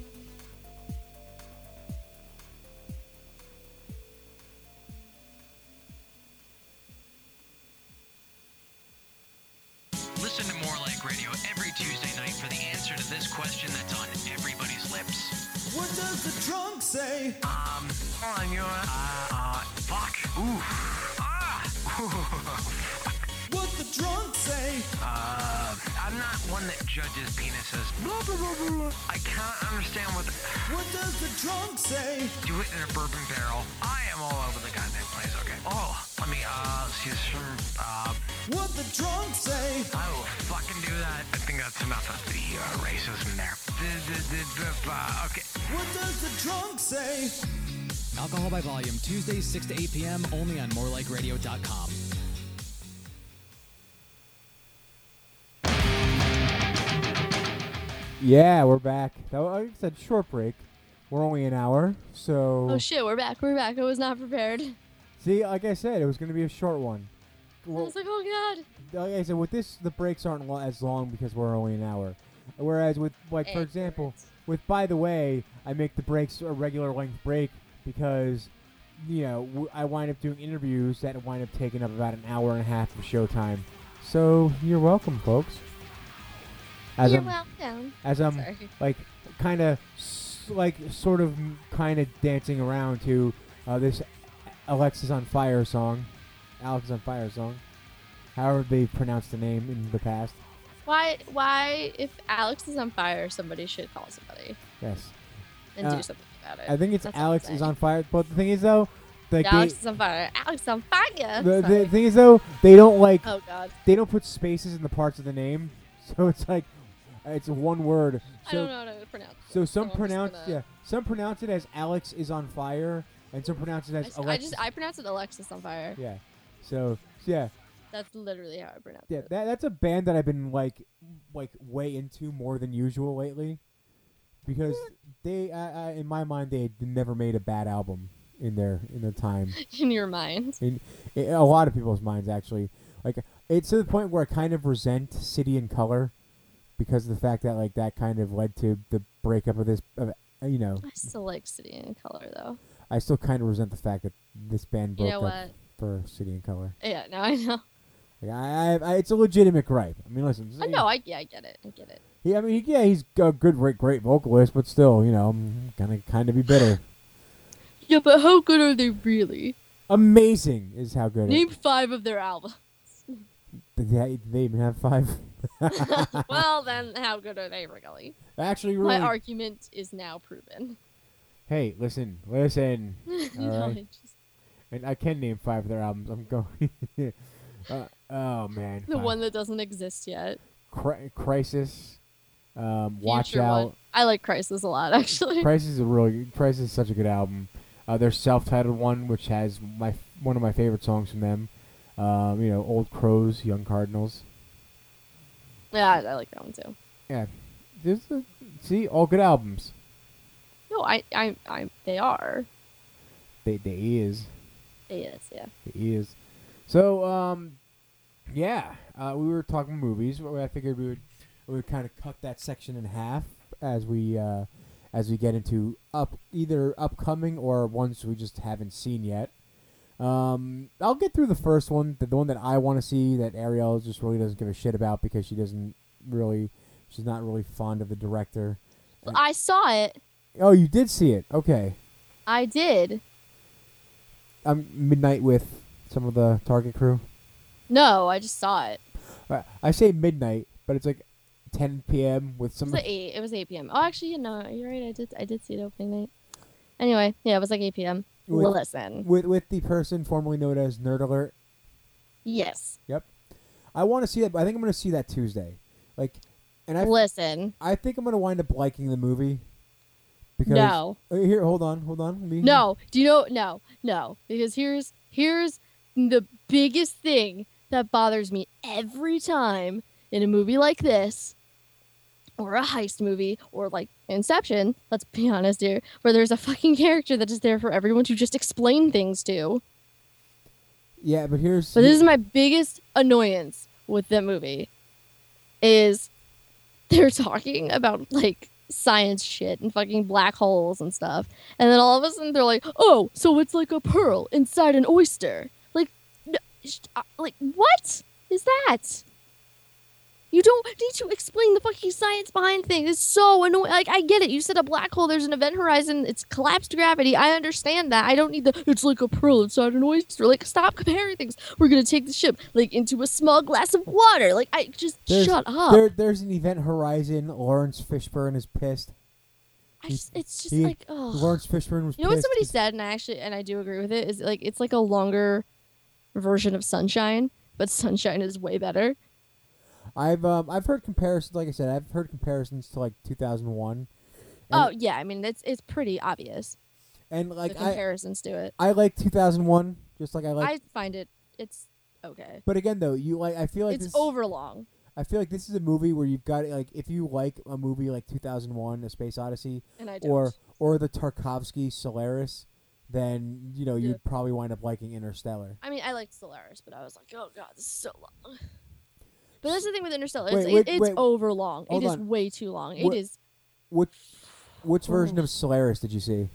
Listen to More Like Radio every Tuesday night for the answer to this question that's on everybody's lips. What does the trunk say? Um, hold on, you know what? Uh, uh, fuck. Ooh. Ah. What the trunk say? Uh, I'm not one that judges penises. Blah, blah, blah, blah. I can't understand what the... What does the trunk say? Do it in a bourbon barrel. I am all over the goddamn place, okay? Oh, let me, uh, see this from, uh... What the trunk say? I will fucking do that. I think that's enough of the uh, racism there. Uh, okay. What does the trunk say? Alcohol by Volume, Tuesdays six to eight p.m. only on more like radio dot com. Yeah, we're back. That, like I said, short break. We're only an hour, so... Oh shit, we're back. We're back. I was not prepared. See, like I said, it was going to be a short one. I was like, oh god. Like I said, with this, the breaks aren't lo- as long because we're only an hour. Whereas with, like, for example, with By the Way, I make the breaks a regular length break because, you know, w- I wind up doing interviews that wind up taking up about an hour and a half of showtime. So, you're welcome, folks. As You're I'm, welcome. As I'm, Sorry. like, kind of, s- like, sort of kind of dancing around to uh, this Alexis on Fire song. Alex on Fire song. However they pronounced the name in the past. Why? Why? If Alex is on fire, somebody should call somebody Yes. and Uh, do something about it. I think it's That's all I'm Alex is saying. on Fire. But the thing is, though, like Alex they, is on fire. Alex is on fire. the, Sorry. the thing is, though, they don't like. Oh god. They don't put spaces in the parts of the name, so it's like it's one word. So, I don't know how to pronounce it. So some I'm just pronounce gonna- yeah, some pronounce it as Alex is on fire, and some pronounce it I, as s- I Alexis. just I pronounce it Alexis on fire. yeah. So yeah, That's literally how I pronounce yeah. it. That that's a band that I've been like like way into more than usual lately, because they I, I, in my mind they had never made a bad album in their in their time. In your mind. In, in a lot of people's minds, actually. Like, it's to the point where I kind of resent City and Color because of the fact that, like, that kind of led to the breakup of this, of, uh, you know. I still like City in Color though. I still kind of resent the fact that this band You broke know up what? for City and Color. Yeah, no, I know. Like, I, I, I, it's a legitimate gripe. I mean, listen. I know. I yeah, I get it. I get it. Yeah, I mean, he, yeah, he's a good, great, great vocalist, but still, you know, I'm gonna kind of be bitter. Yeah, but how good are they really? Amazing is how good. Name it, five of their albums. Did they, did they even have five? Well, then how good are they really? Actually, really. My argument is now proven. Hey, listen, listen. No, All right. it just- And I can name five of their albums. I'm going. uh, oh man. the fine. one that doesn't exist yet. Cri- Crisis. Um, Watch Future Out. one. I like Crisis a lot, actually. Crisis is a really Crisis is such a good album. Uh, their self-titled one, which has my one of my favorite songs from them. Um, you know, Old Crows, Young Cardinals. Yeah, I, I like that one too. Yeah, There's a, see, all good albums. No, I, I, I, they are. They, they is, They is, yeah. they is. So, um, yeah, uh, we were talking movies. But I figured we would we would kind of cut that section in half as we uh, as we get into up either upcoming or ones we just haven't seen yet. Um, I'll get through the first one, the, the one that I want to see that Ariel just really doesn't give a shit about because she doesn't really, she's not really fond of the director. I saw it. Oh, you did see it? Okay. I did. Um, midnight with some of the Target crew. No, I just saw it. Uh, I say midnight, but it's like ten p.m. with It some. was like eight. It was eight p.m. Oh, actually, no, you're right. I did. I did see it opening night. Anyway, yeah, it was like eight p.m. With, Listen. with with the person formerly known as Nerd Alert. Yes. Yep. I want to see that. But I think I'm going to see that Tuesday. Like, and I Listen. I think I'm going to wind up liking the movie. Because No. uh, here, hold on, hold on. Let me, No. Do you know? No. No. Because here's here's the biggest thing that bothers me every time in a movie like this, or a heist movie, or like Inception, let's be honest here, where there's a fucking character that is there for everyone to just explain things to. Yeah, but here's. But this is my biggest annoyance with that movie, is they're talking about like science shit and fucking black holes and stuff, and then all of a sudden they're like, "Oh, so it's like a pearl inside an oyster." Like, no, sh- uh, like what is that? You don't need to explain the fucking science behind things. It's so annoying. Like, I get it. You said a black hole, there's an event horizon, it's collapsed gravity. I understand that. I don't need the, it's like a pearl inside an oyster. Like, stop comparing things. We're going to take the ship, like, into a small glass of water. Like, I just, There's, shut up. There, there's an event horizon. Lawrence Fishburne is pissed. I just, it's just He- like, oh. Lawrence Fishburne was You know what pissed. somebody said, and I actually, and I do agree with it, is like, it's like a longer version of Sunshine, but Sunshine is way better. I've um I've heard comparisons. Like I said, I've heard comparisons to like two thousand one. Oh, yeah. I mean, it's it's pretty obvious. And like the I, comparisons to it. I like two thousand one, just like I like. I find it, it's okay. But again, though, you like I feel like It's this, overlong. I feel like this is a movie where you've got like if you like a movie like two thousand one, A Space Odyssey, And I or don't. or the Tarkovsky Solaris, then you know Yeah. you'd probably wind up liking Interstellar. I mean, I liked Solaris, but I was like, oh god, this is so long. But that's the thing with Interstellar. Wait, It's, wait, it, it's wait. overlong. Hold It is on. way too long. What- It is. Which which Oh. version of Solaris did you see?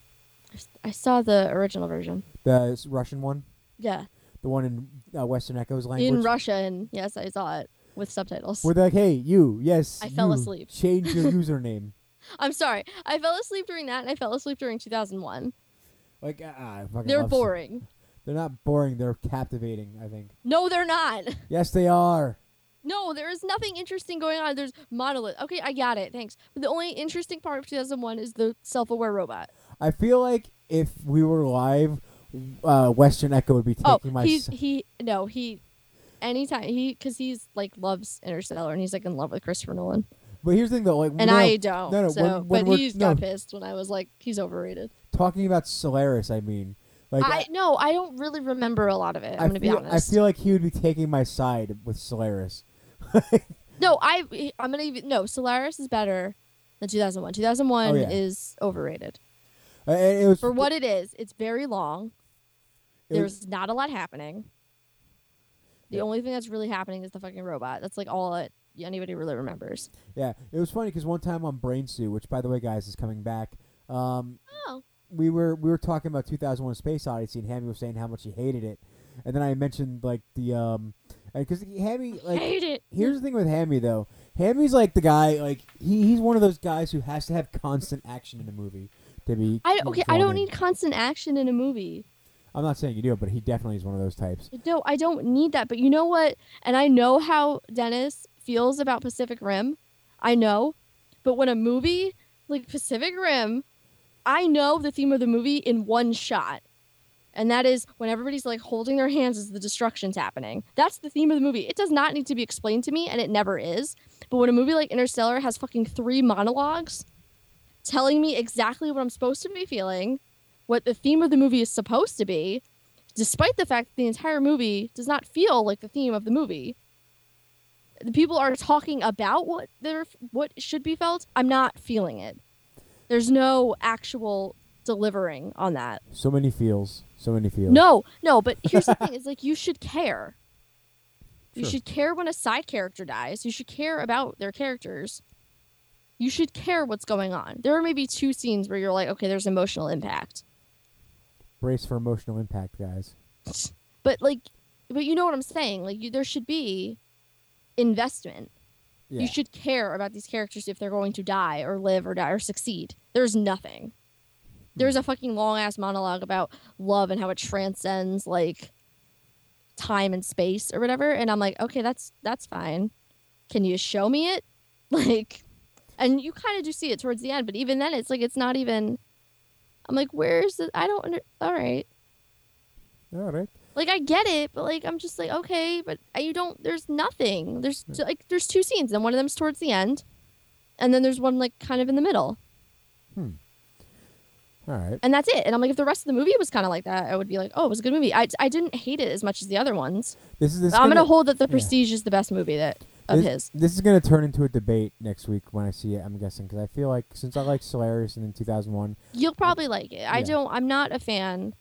I saw the original version. The s- Russian one, Yeah. the one in uh, Western Echoes language. In Russian. Yes, I saw it with subtitles. Where they're like, hey, you, yes, I fell you, asleep. Change your username. I'm sorry. I fell asleep during that, and I fell asleep during two thousand one. Like, ah, I fucking They're love- boring. They're not boring. They're captivating. I think. No, they're not. Yes, they are. No, there is nothing interesting going on. There's monolith. Okay, I got it. Thanks. But the only interesting part of two thousand one is the self-aware robot. I feel like if we were live, uh, Western Echo would be taking Oh, my. he's s- he no he, anytime he because he's like loves Interstellar and he's like in love with Christopher Nolan but here's the thing, though. Like, and no, I don't. No, no. so, when, when but we're, he's no, got pissed when I was like he's overrated. talking about Solaris, I mean, like, I no, I don't really remember a lot of it. I'm I gonna feel, be honest. I feel like he would be taking my side with Solaris. no, I I'm gonna even no. Solaris is better than two thousand one. two thousand one Oh, yeah. is overrated Uh, and it was for what it is. It's very long. It There's was- not a lot happening. The Yeah. only thing that's really happening is the fucking robot. That's like all it anybody really remembers. Yeah, it was funny because one time on Brain Stew, which by the way, guys, is coming back. Um, Oh. we were we were talking about two thousand one: Space Odyssey, and Hammy was saying how much he hated it, and then I mentioned like the um, because Hammy like Hate it. here's the thing with Hammy though, Hammy's like the guy like he he's one of those guys who has to have constant action in a movie to be. I you know, okay. I don't drawn in. need constant action in a movie. I'm not saying you do, but he definitely is one of those types. No, I don't need that. But you know what? And I know how Dennis feels about Pacific Rim. I know. But when a movie like Pacific Rim, I know the theme of the movie in one shot. And that is when everybody's like holding their hands as the destruction's happening. That's the theme of the movie. It does not need to be explained to me, and it never is. But when a movie like Interstellar has fucking three monologues telling me exactly what I'm supposed to be feeling, what the theme of the movie is supposed to be, despite the fact that the entire movie does not feel like the theme of the movie. The people are talking about what they're, what should be felt. I'm not feeling it. There's no actual delivering on that. So many feels. So many feels. No, no, but here's the thing. It's like you should care. You Sure. should care when a side character dies. You should care about their characters. You should care what's going on. There are maybe two scenes where you're like, okay, there's emotional impact. Brace for emotional impact, guys. But like, but you know what I'm saying? Like, you, there should be investment. Yeah. You should care about these characters if they're going to die or live or die or succeed. There's nothing. There's a fucking long ass monologue about love and how it transcends like time and space or whatever, and I'm like, okay, that's that's fine. Can you show me it? Like, and you kind of do see it towards the end, but even then, it's like it's not even. I'm like, where's the? I don't under. All right. All right. Like, I get it, but like I'm just like, okay, but you don't. There's nothing. There's like there's two scenes, and one of them's towards the end, and then there's one like kind of in the middle. Hmm. All right. And that's it. And I'm like, if the rest of the movie was kind of like that, I would be like, oh, it was a good movie. I, I didn't hate it as much as the other ones. This is this I'm gonna, gonna hold that The yeah. Prestige is the best movie that of this, his. This is going to turn into a debate next week when I see it, I'm guessing, because I feel like since I like Solaris and in two thousand one. You'll probably like it. I yeah. don't. I'm not a fan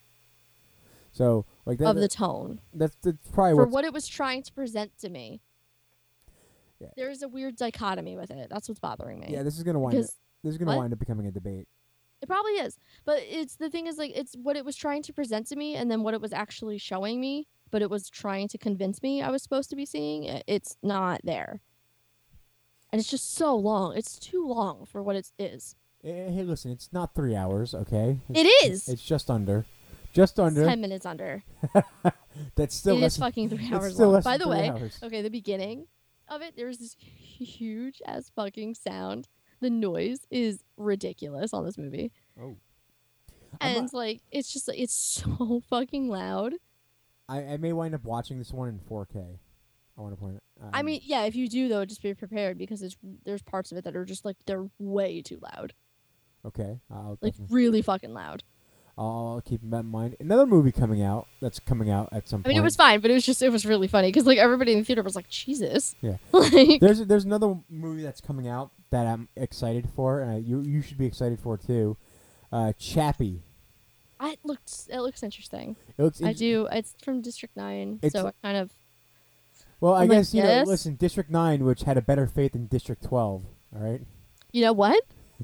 So like that, of the that- tone That's, that's probably for what's, what it was trying to present to me. Yeah. There's a weird dichotomy with it. That's what's bothering me. Yeah, this is going to wind up, Because- this is going to what? wind up becoming a debate. It probably is. But it's the thing is like it's what it was trying to present to me and then what it was actually showing me, but it was trying to convince me I was supposed to be seeing. i- It's not there. And it's just so long. It's too long for what it is. Eh, Hey, listen, it's not three hours, okay? It It's, is. It's just under. Just under. Ten minutes under. That's still It less is than- fucking three it's hours still long. less By than the three way, hours. okay, the beginning of it, there's this huge ass fucking sound. The noise is ridiculous on this movie. Oh. I'm And not- like it's just like it's so fucking loud. I, I may wind up watching this one in four K. I want to point it. I um, mean, yeah, if you do though, just be prepared because it's there's parts of it that are just like they're way too loud. Okay. I'll Like definitely- really fucking loud. I'll keep that in mind. Another movie coming out that's coming out at some I point. mean, it was fine, but it was just it was really funny because like everybody in the theater was like, Jesus. Yeah. Like there's there's another movie that's coming out that I'm excited for, and I, you you should be excited for too. Uh, Chappie. I it looks it looks interesting. It looks I int- do. It's from District Nine, It's- so I kind of. Well, I I'm like, guess you yes? know. Listen, District Nine, which had a better fate than District Twelve. All right. You know what?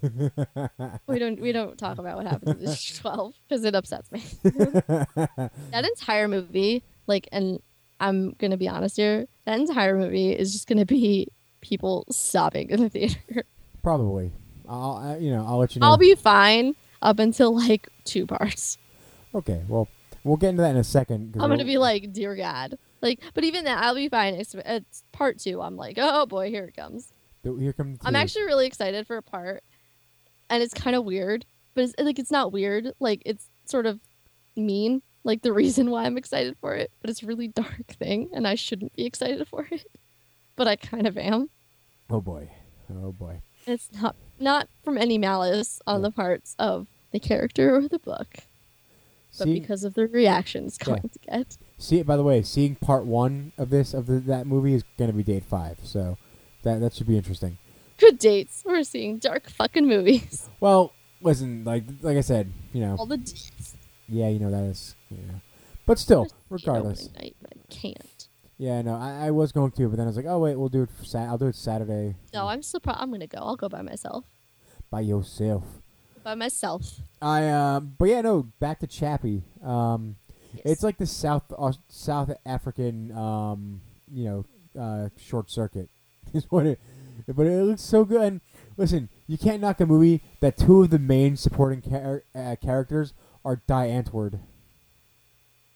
we don't we don't talk about what happened in District Twelve because it upsets me. That entire movie, like, and I'm gonna be honest here, that entire movie is just gonna be people sobbing in the theater. Probably. I'll I, you know I'll let you know. I'll be fine up until like two parts. Okay. Well, we'll get into that in a second. 'cause I'm gonna we'll- be like, dear God, like, but even that, I'll be fine. It's, it's part two. I'm like, oh boy, here it comes. th- Here comes. I'm the- actually really excited for a part, and it's kind of weird, but it's like it's not weird. Like it's sort of mean, like the reason why I'm excited for it, but it's a really dark thing, and I shouldn't be excited for it, but I kind of am. Oh boy. Oh boy. It's not not from any malice on the parts of the character or the book, but See- because of the reaction it's Yeah. going to get. See, by the way, seeing part one of this of the, that movie is going to be date five, so that that should be interesting. Good dates. We're seeing dark fucking movies. Well, listen, like like I said, you know, All the dates. yeah, you know that is, you know, but still, Opening regardless, night, but I can't. yeah, no, I, I was going to, but then I was like, oh wait, we'll do it for Sat. I'll do it Saturday No, I'm still. Pro- I'm gonna go. I'll go by myself. by yourself. By myself. I um, but yeah, no, back to Chappie. Um, Yes. it's like the South Aus- South African um, you know, uh, short circuit is what it. But it looks so good. And listen, you can't knock a movie that two of the main supporting char- uh, characters are Die Antwoord.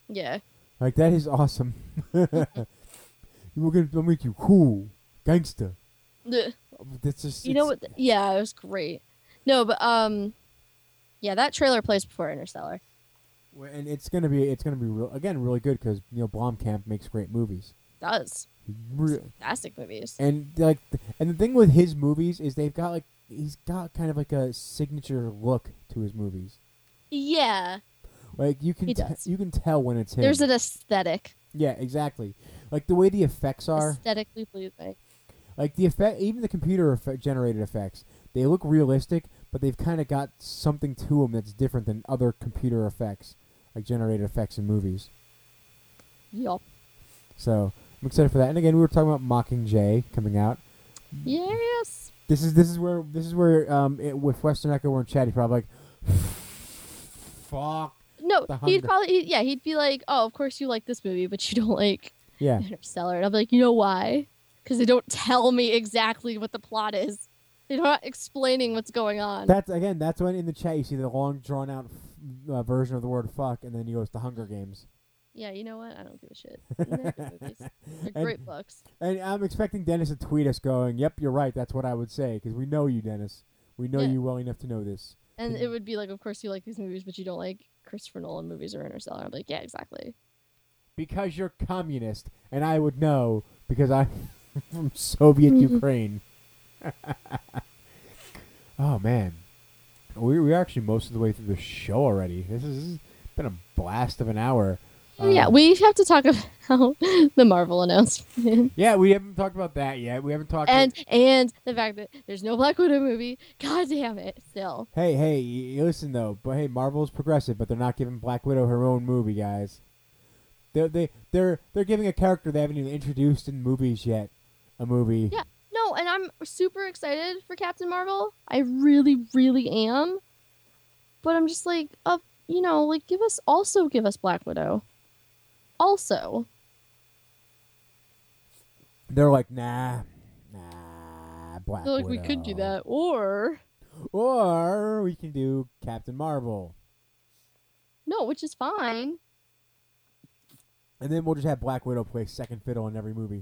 Yeah. Like that is awesome. We're gonna I'll make you cool, gangster. Ugh. That's just You know it's- what? Yeah, it was great. No, but um, yeah, that trailer plays before Interstellar. Well, and it's gonna be it's gonna be real, again really good because Neil Blomkamp makes great movies. Does Re- fantastic movies. And like, th- and the thing with his movies is they've got like he's got kind of like a signature look to his movies. Yeah, Like you can He te- does. you can tell when it's him. there's an aesthetic, yeah, exactly. Like the way the effects are, aesthetically pleasing. like the effect, even the computer effect generated effects, they look realistic, but they've kind of got something to them that's different than other computer effects, like generated effects in movies. Yup. So I'm excited for that. And again, we were talking about Mockingjay coming out. Yes. This is this is where this is where um it, with Western Echo we're in chat. He's probably like, fuck. No, The he'd hunger. probably he, yeah he'd be like, oh, of course you like this movie, but you don't like Yeah. Interstellar. And I'll be like, you know why? Because they don't tell me exactly what the plot is. They're not explaining what's going on. That's again. That's when in the chat you see the long drawn out f- uh, version of the word fuck, and then he goes to Hunger Games. Yeah, you know what? I don't give a shit. They're good movies. They're And- great books. And I'm expecting Dennis to tweet us going, "Yep, you're right. That's what I would say because we know you, Dennis. We know Yeah. you well enough to know this." And it would be like, of course you like these movies, but you don't like Christopher Nolan movies or Interstellar. I'm like, yeah, exactly. Because you're communist, and I would know because I'm from Soviet Ukraine. Oh man, we we're actually most of the way through the show already. This is, this has been a blast of an hour. yeah, Um, we have to talk about the Marvel announcement. yeah, we haven't talked about that yet. We haven't talked. and and the fact that there's no Black Widow movie. God damn it! Still, Hey, hey, y- y- listen though. But hey, Marvel's progressive, but they're not giving Black Widow her own movie, guys. They they they're they're giving a character they haven't even introduced in movies yet. A movie. yeah, no, and I'm super excited for Captain Marvel. I really, really am. But I'm just like, uh, you know, like give us also give us Black Widow. Also, They're like, nah, nah, Black they're like Widow. we could do that, or Or we can do Captain Marvel, no, which is fine. and then we'll just have Black Widow play second fiddle in every movie.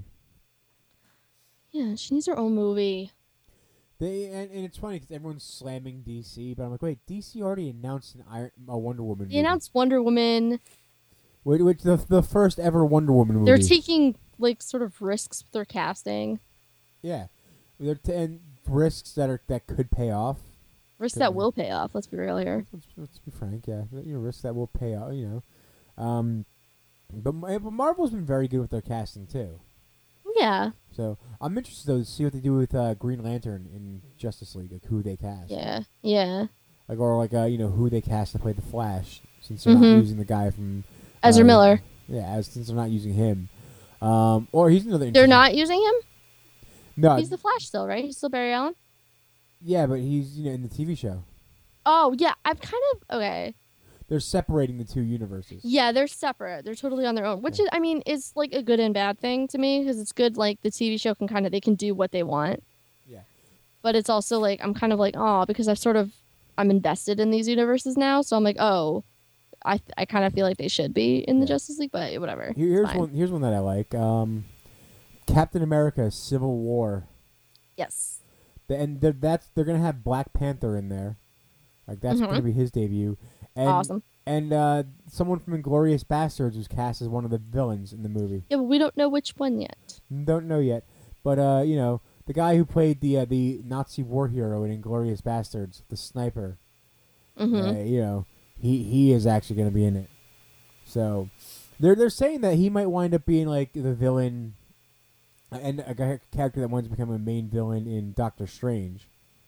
Yeah, she needs her own movie. They and, and it's funny because everyone's slamming D C, but I'm like, wait, D C already announced an Iron, a Wonder Woman They movie. announced Wonder Woman. Which, which the the first ever Wonder Woman movie. They're taking like sort of risks with their casting. Yeah, they're t- and risks that are that could pay off. Risks Could- that will pay off. Let's be real here. Let's, let's be frank, yeah, you know, risks that will pay off. You know, um, but, Ma- but Marvel's been very good with their casting too. Yeah, So I'm interested though to see what they do with uh, Green Lantern in Justice League, like who they cast. yeah, yeah. Like or like uh, you know who they cast to play the Flash, since they're Mhm. not using the guy from Ezra uh, Miller. Yeah, as, since they're not using him. Um, or he's another. They're interesting- not using him. No, He's the Flash still, right? He's still Barry Allen. yeah, but he's you know in the T V show. Oh yeah, I've kind of okay. They're separating the two universes. Yeah, they're separate. They're totally on their own, which is, I mean, is like a good and bad thing to me because it's good. Like the T V show can kind of they can do what they want. Yeah. But it's also like I'm kind of like oh because I've sort of I'm invested in these universes now, so I'm like oh, I I kind of feel like they should be in the Yeah. Justice League, but whatever. Here- here's Fine. one. Here's one that I like. Um, Captain America: Civil War. Yes. The, and they're, that's they're gonna have Black Panther in there. Like that's Mhm. gonna be his debut. And, Awesome. And uh, someone from Inglourious Bastards was cast as one of the villains in the movie. Yeah, but we don't know which one yet. Don't know yet, but uh, you know the guy who played the uh, the Nazi war hero in Inglourious Bastards, the sniper. Mhm. Uh, you know he he is actually gonna be in it. So they're they're saying that he might wind up being like the villain. And a guy- character that wants to become a main villain in Doctor Strange.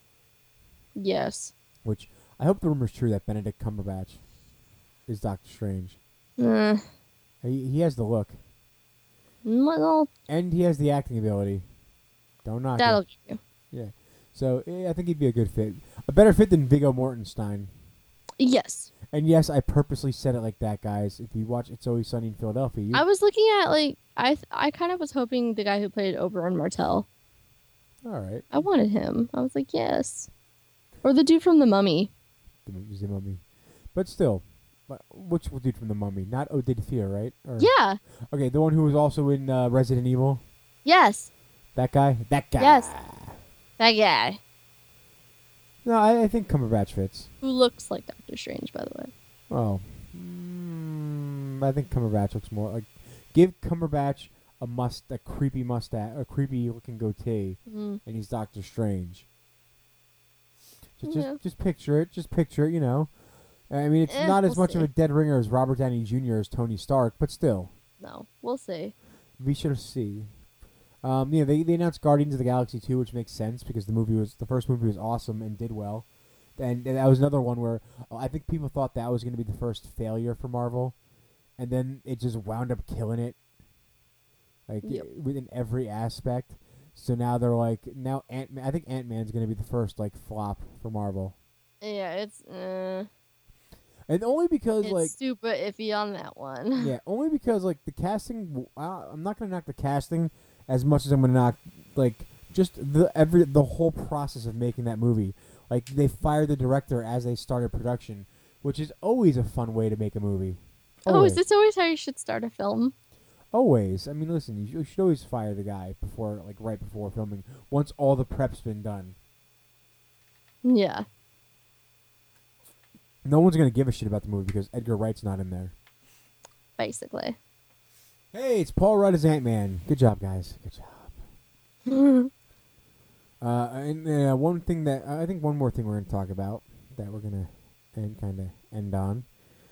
Yes. Which I hope the rumor's true that Benedict Cumberbatch is Doctor Strange. Uh, He he has the look, well, and he has the acting ability. Don't knock that'll it. get you. Yeah. So eh, I think he'd be a good fit, a better fit than Viggo Mortenstein. Yes. And yes, I purposely said it like that, guys. If you watch It's Always Sunny in Philadelphia, you, I was looking at like I th- I kind of was hoping the guy who played Oberon Martell. all right. I wanted him. I was like, yes. Or the dude from The Mummy. The movie's the mummy, but still, But which dude from the Mummy? Not Oded Fear, right? Or, Yeah. Okay, the one who was also in uh, Resident Evil. Yes. That guy. That guy. Yes. That guy. No, I, I think Cumberbatch fits. Who looks like Doctor Strange, by the way. Oh. Mm, I think Cumberbatch looks more like. Give Cumberbatch a must, a creepy mustache, a creepy looking goatee, Mm. and he's Doctor Strange. Just, just, Yeah. just picture it. Just picture it. You know. I mean, it's Eh, not as we'll much of see. a dead ringer as Robert Downey Junior as Tony Stark, but still, No, we'll see. we shall see. Um, yeah, they they announced Guardians of the Galaxy two, which makes sense because the movie was the first movie was awesome and did well, and, and that was another one where uh, I think people thought that was going to be the first failure for Marvel, and then it just wound up killing it, like Yep. i- within every aspect. So now they're like now Ant Man. I think Ant Man's going to be the first like flop for Marvel, Yeah, it's uh, and only because it's like super iffy on that one. yeah, only because like the casting. w- Uh, I'm not gonna knock the casting as much as I'm gonna knock like just the every the whole process of making that movie. Like they fired the director as they started production, which is always a fun way to make a movie. Oh, Always. is this always how you should start a film? Always. I mean, listen, you, sh- you should always fire the guy before, like right before filming, once all the prep's been done. Yeah. No one's gonna give a shit about the movie because Edgar Wright's not in there. Basically. Hey, it's Paul Rudd as Ant-Man. Good job, guys. Good job. Uh, and uh, one thing that I think one more thing we're gonna talk about that we're gonna end kind of end on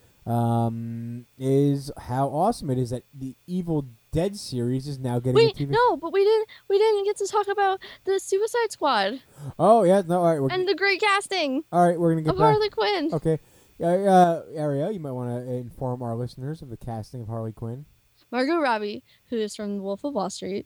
um, is how awesome it is that the Evil Dead series is now getting a Wait, T V. no, but we didn't. We didn't get to talk about the Suicide Squad Oh yeah, no. All right, we're and the great casting all right. We're gonna get of back. Harley Quinn. Okay, uh, uh, Ariel, you might want to inform our listeners of the casting of Harley Quinn. Margot Robbie, who is from The Wolf of Wall Street,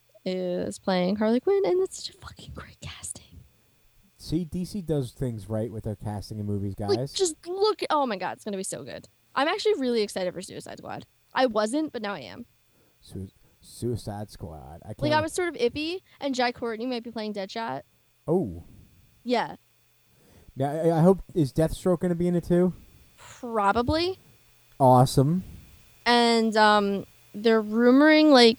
is playing Harley Quinn, and it's such a fucking great casting. See, D C does things right with their casting in movies, guys. Like, just look. Oh my god, it's gonna be so good. I'm actually really excited for Suicide Squad. I wasn't, but now I am. Su- Suicide Squad. I can't. Like, I was sort of iffy, and Jai Courtney might be playing Deadshot. Oh. Yeah, Now, I, I hope is Deathstroke going to be in it too? probably. Awesome. And um, they're rumoring like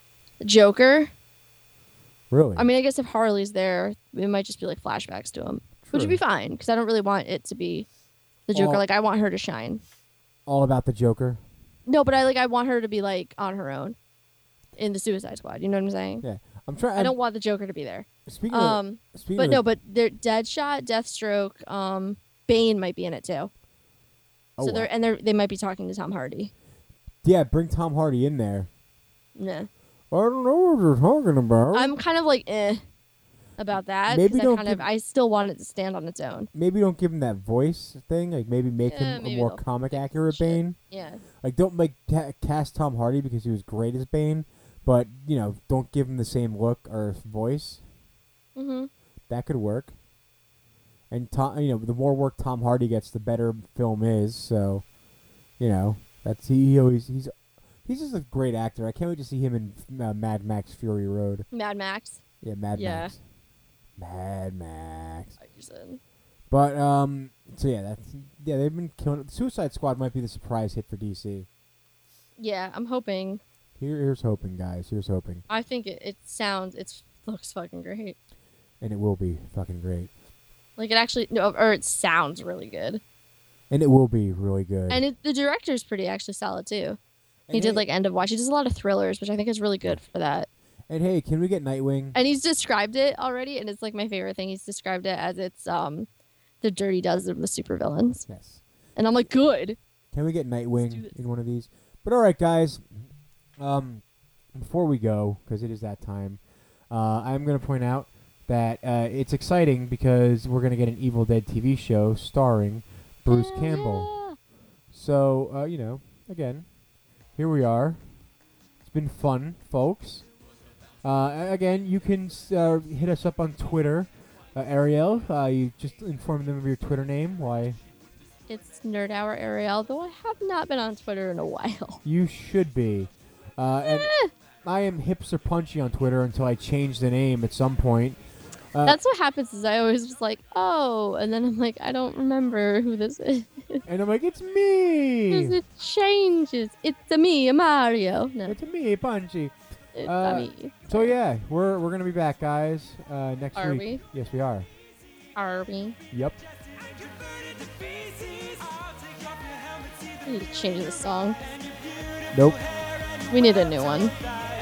Joker. Really? I mean, I guess if Harley's there, it might just be like flashbacks to him, which would be fine because I don't really want it to be the Joker. All- Like, I want her to shine. All about the Joker. No, but I like I want her to be like on her own in the Suicide Squad. You know what I'm saying? Yeah. I'm trying. I don't want the Joker to be there. Speaking um, of, speaking but of, no, but they're Deadshot, Deathstroke, um, Bane might be in it too. Oh, so they're wow. and they're they might be talking to Tom Hardy. yeah, bring Tom Hardy in there. Nah. I don't know what you're talking about. I'm kind of like eh about that. Maybe 'cause I don't kind of give- I still want it to stand on its own. Maybe don't give him that voice thing. Like maybe make Yeah, him a maybe more they'll comic accurate Bane. Yeah. Like don't make ca- cast Tom Hardy because he was great as Bane, but you know don't give him the same look or voice. Mhm. That could work. And Tom, you know, the more work Tom Hardy gets, the better film is. So, you know, that's he, he always he's he's just a great actor. I can't wait to see him in uh, Mad Max Fury Road. Mad Max. Yeah, Mad Yeah. Max. Mad Max. Like you said. But um, so yeah, that's yeah they've been killing it. Suicide Squad might be the surprise hit for D C. Yeah, I'm hoping. Here, here's hoping, guys. Here's hoping, I think it, it sounds it looks fucking great. and it will be fucking great, Like it actually no, or it sounds really good. and it will be really good. And it, the director's pretty actually solid too. He And did hey- like End of Watch. He does a lot of thrillers, which I think is really good for that. And hey, can we get Nightwing? And he's described it already, and it's like my favorite thing. He's described it as it's um, the Dirty Dozen of the supervillains. Yes. And I'm like, good. Can we get Nightwing in one of these? But all right, guys. Um, before we go, because it is that time, uh, I'm going to point out that uh, it's exciting because we're going to get an Evil Dead T V show starring Bruce Campbell. So uh, you know, again, here we are. It's been fun, folks. Uh, a- again, you can uh, hit us up on Twitter. Uh, Ariel, uh, you just inform them of your Twitter name. Why? It's Nerd Hour Ariel, though I have not been on Twitter in a while. You should be. Uh, and I am Hipster Punchy on Twitter until I change the name at some point. Uh, That's what happens. Is I always was like, oh, and then I'm like, I don't remember who this is. And I'm like, it's me. Because it changes. It's a me, a Mario. No, It's me, Punchy. it's uh, a me. So yeah, we're we're gonna be back, guys. Uh, next Are week. Yes, we are. Are we? Yep. We need to change the song. Nope. We need a new one.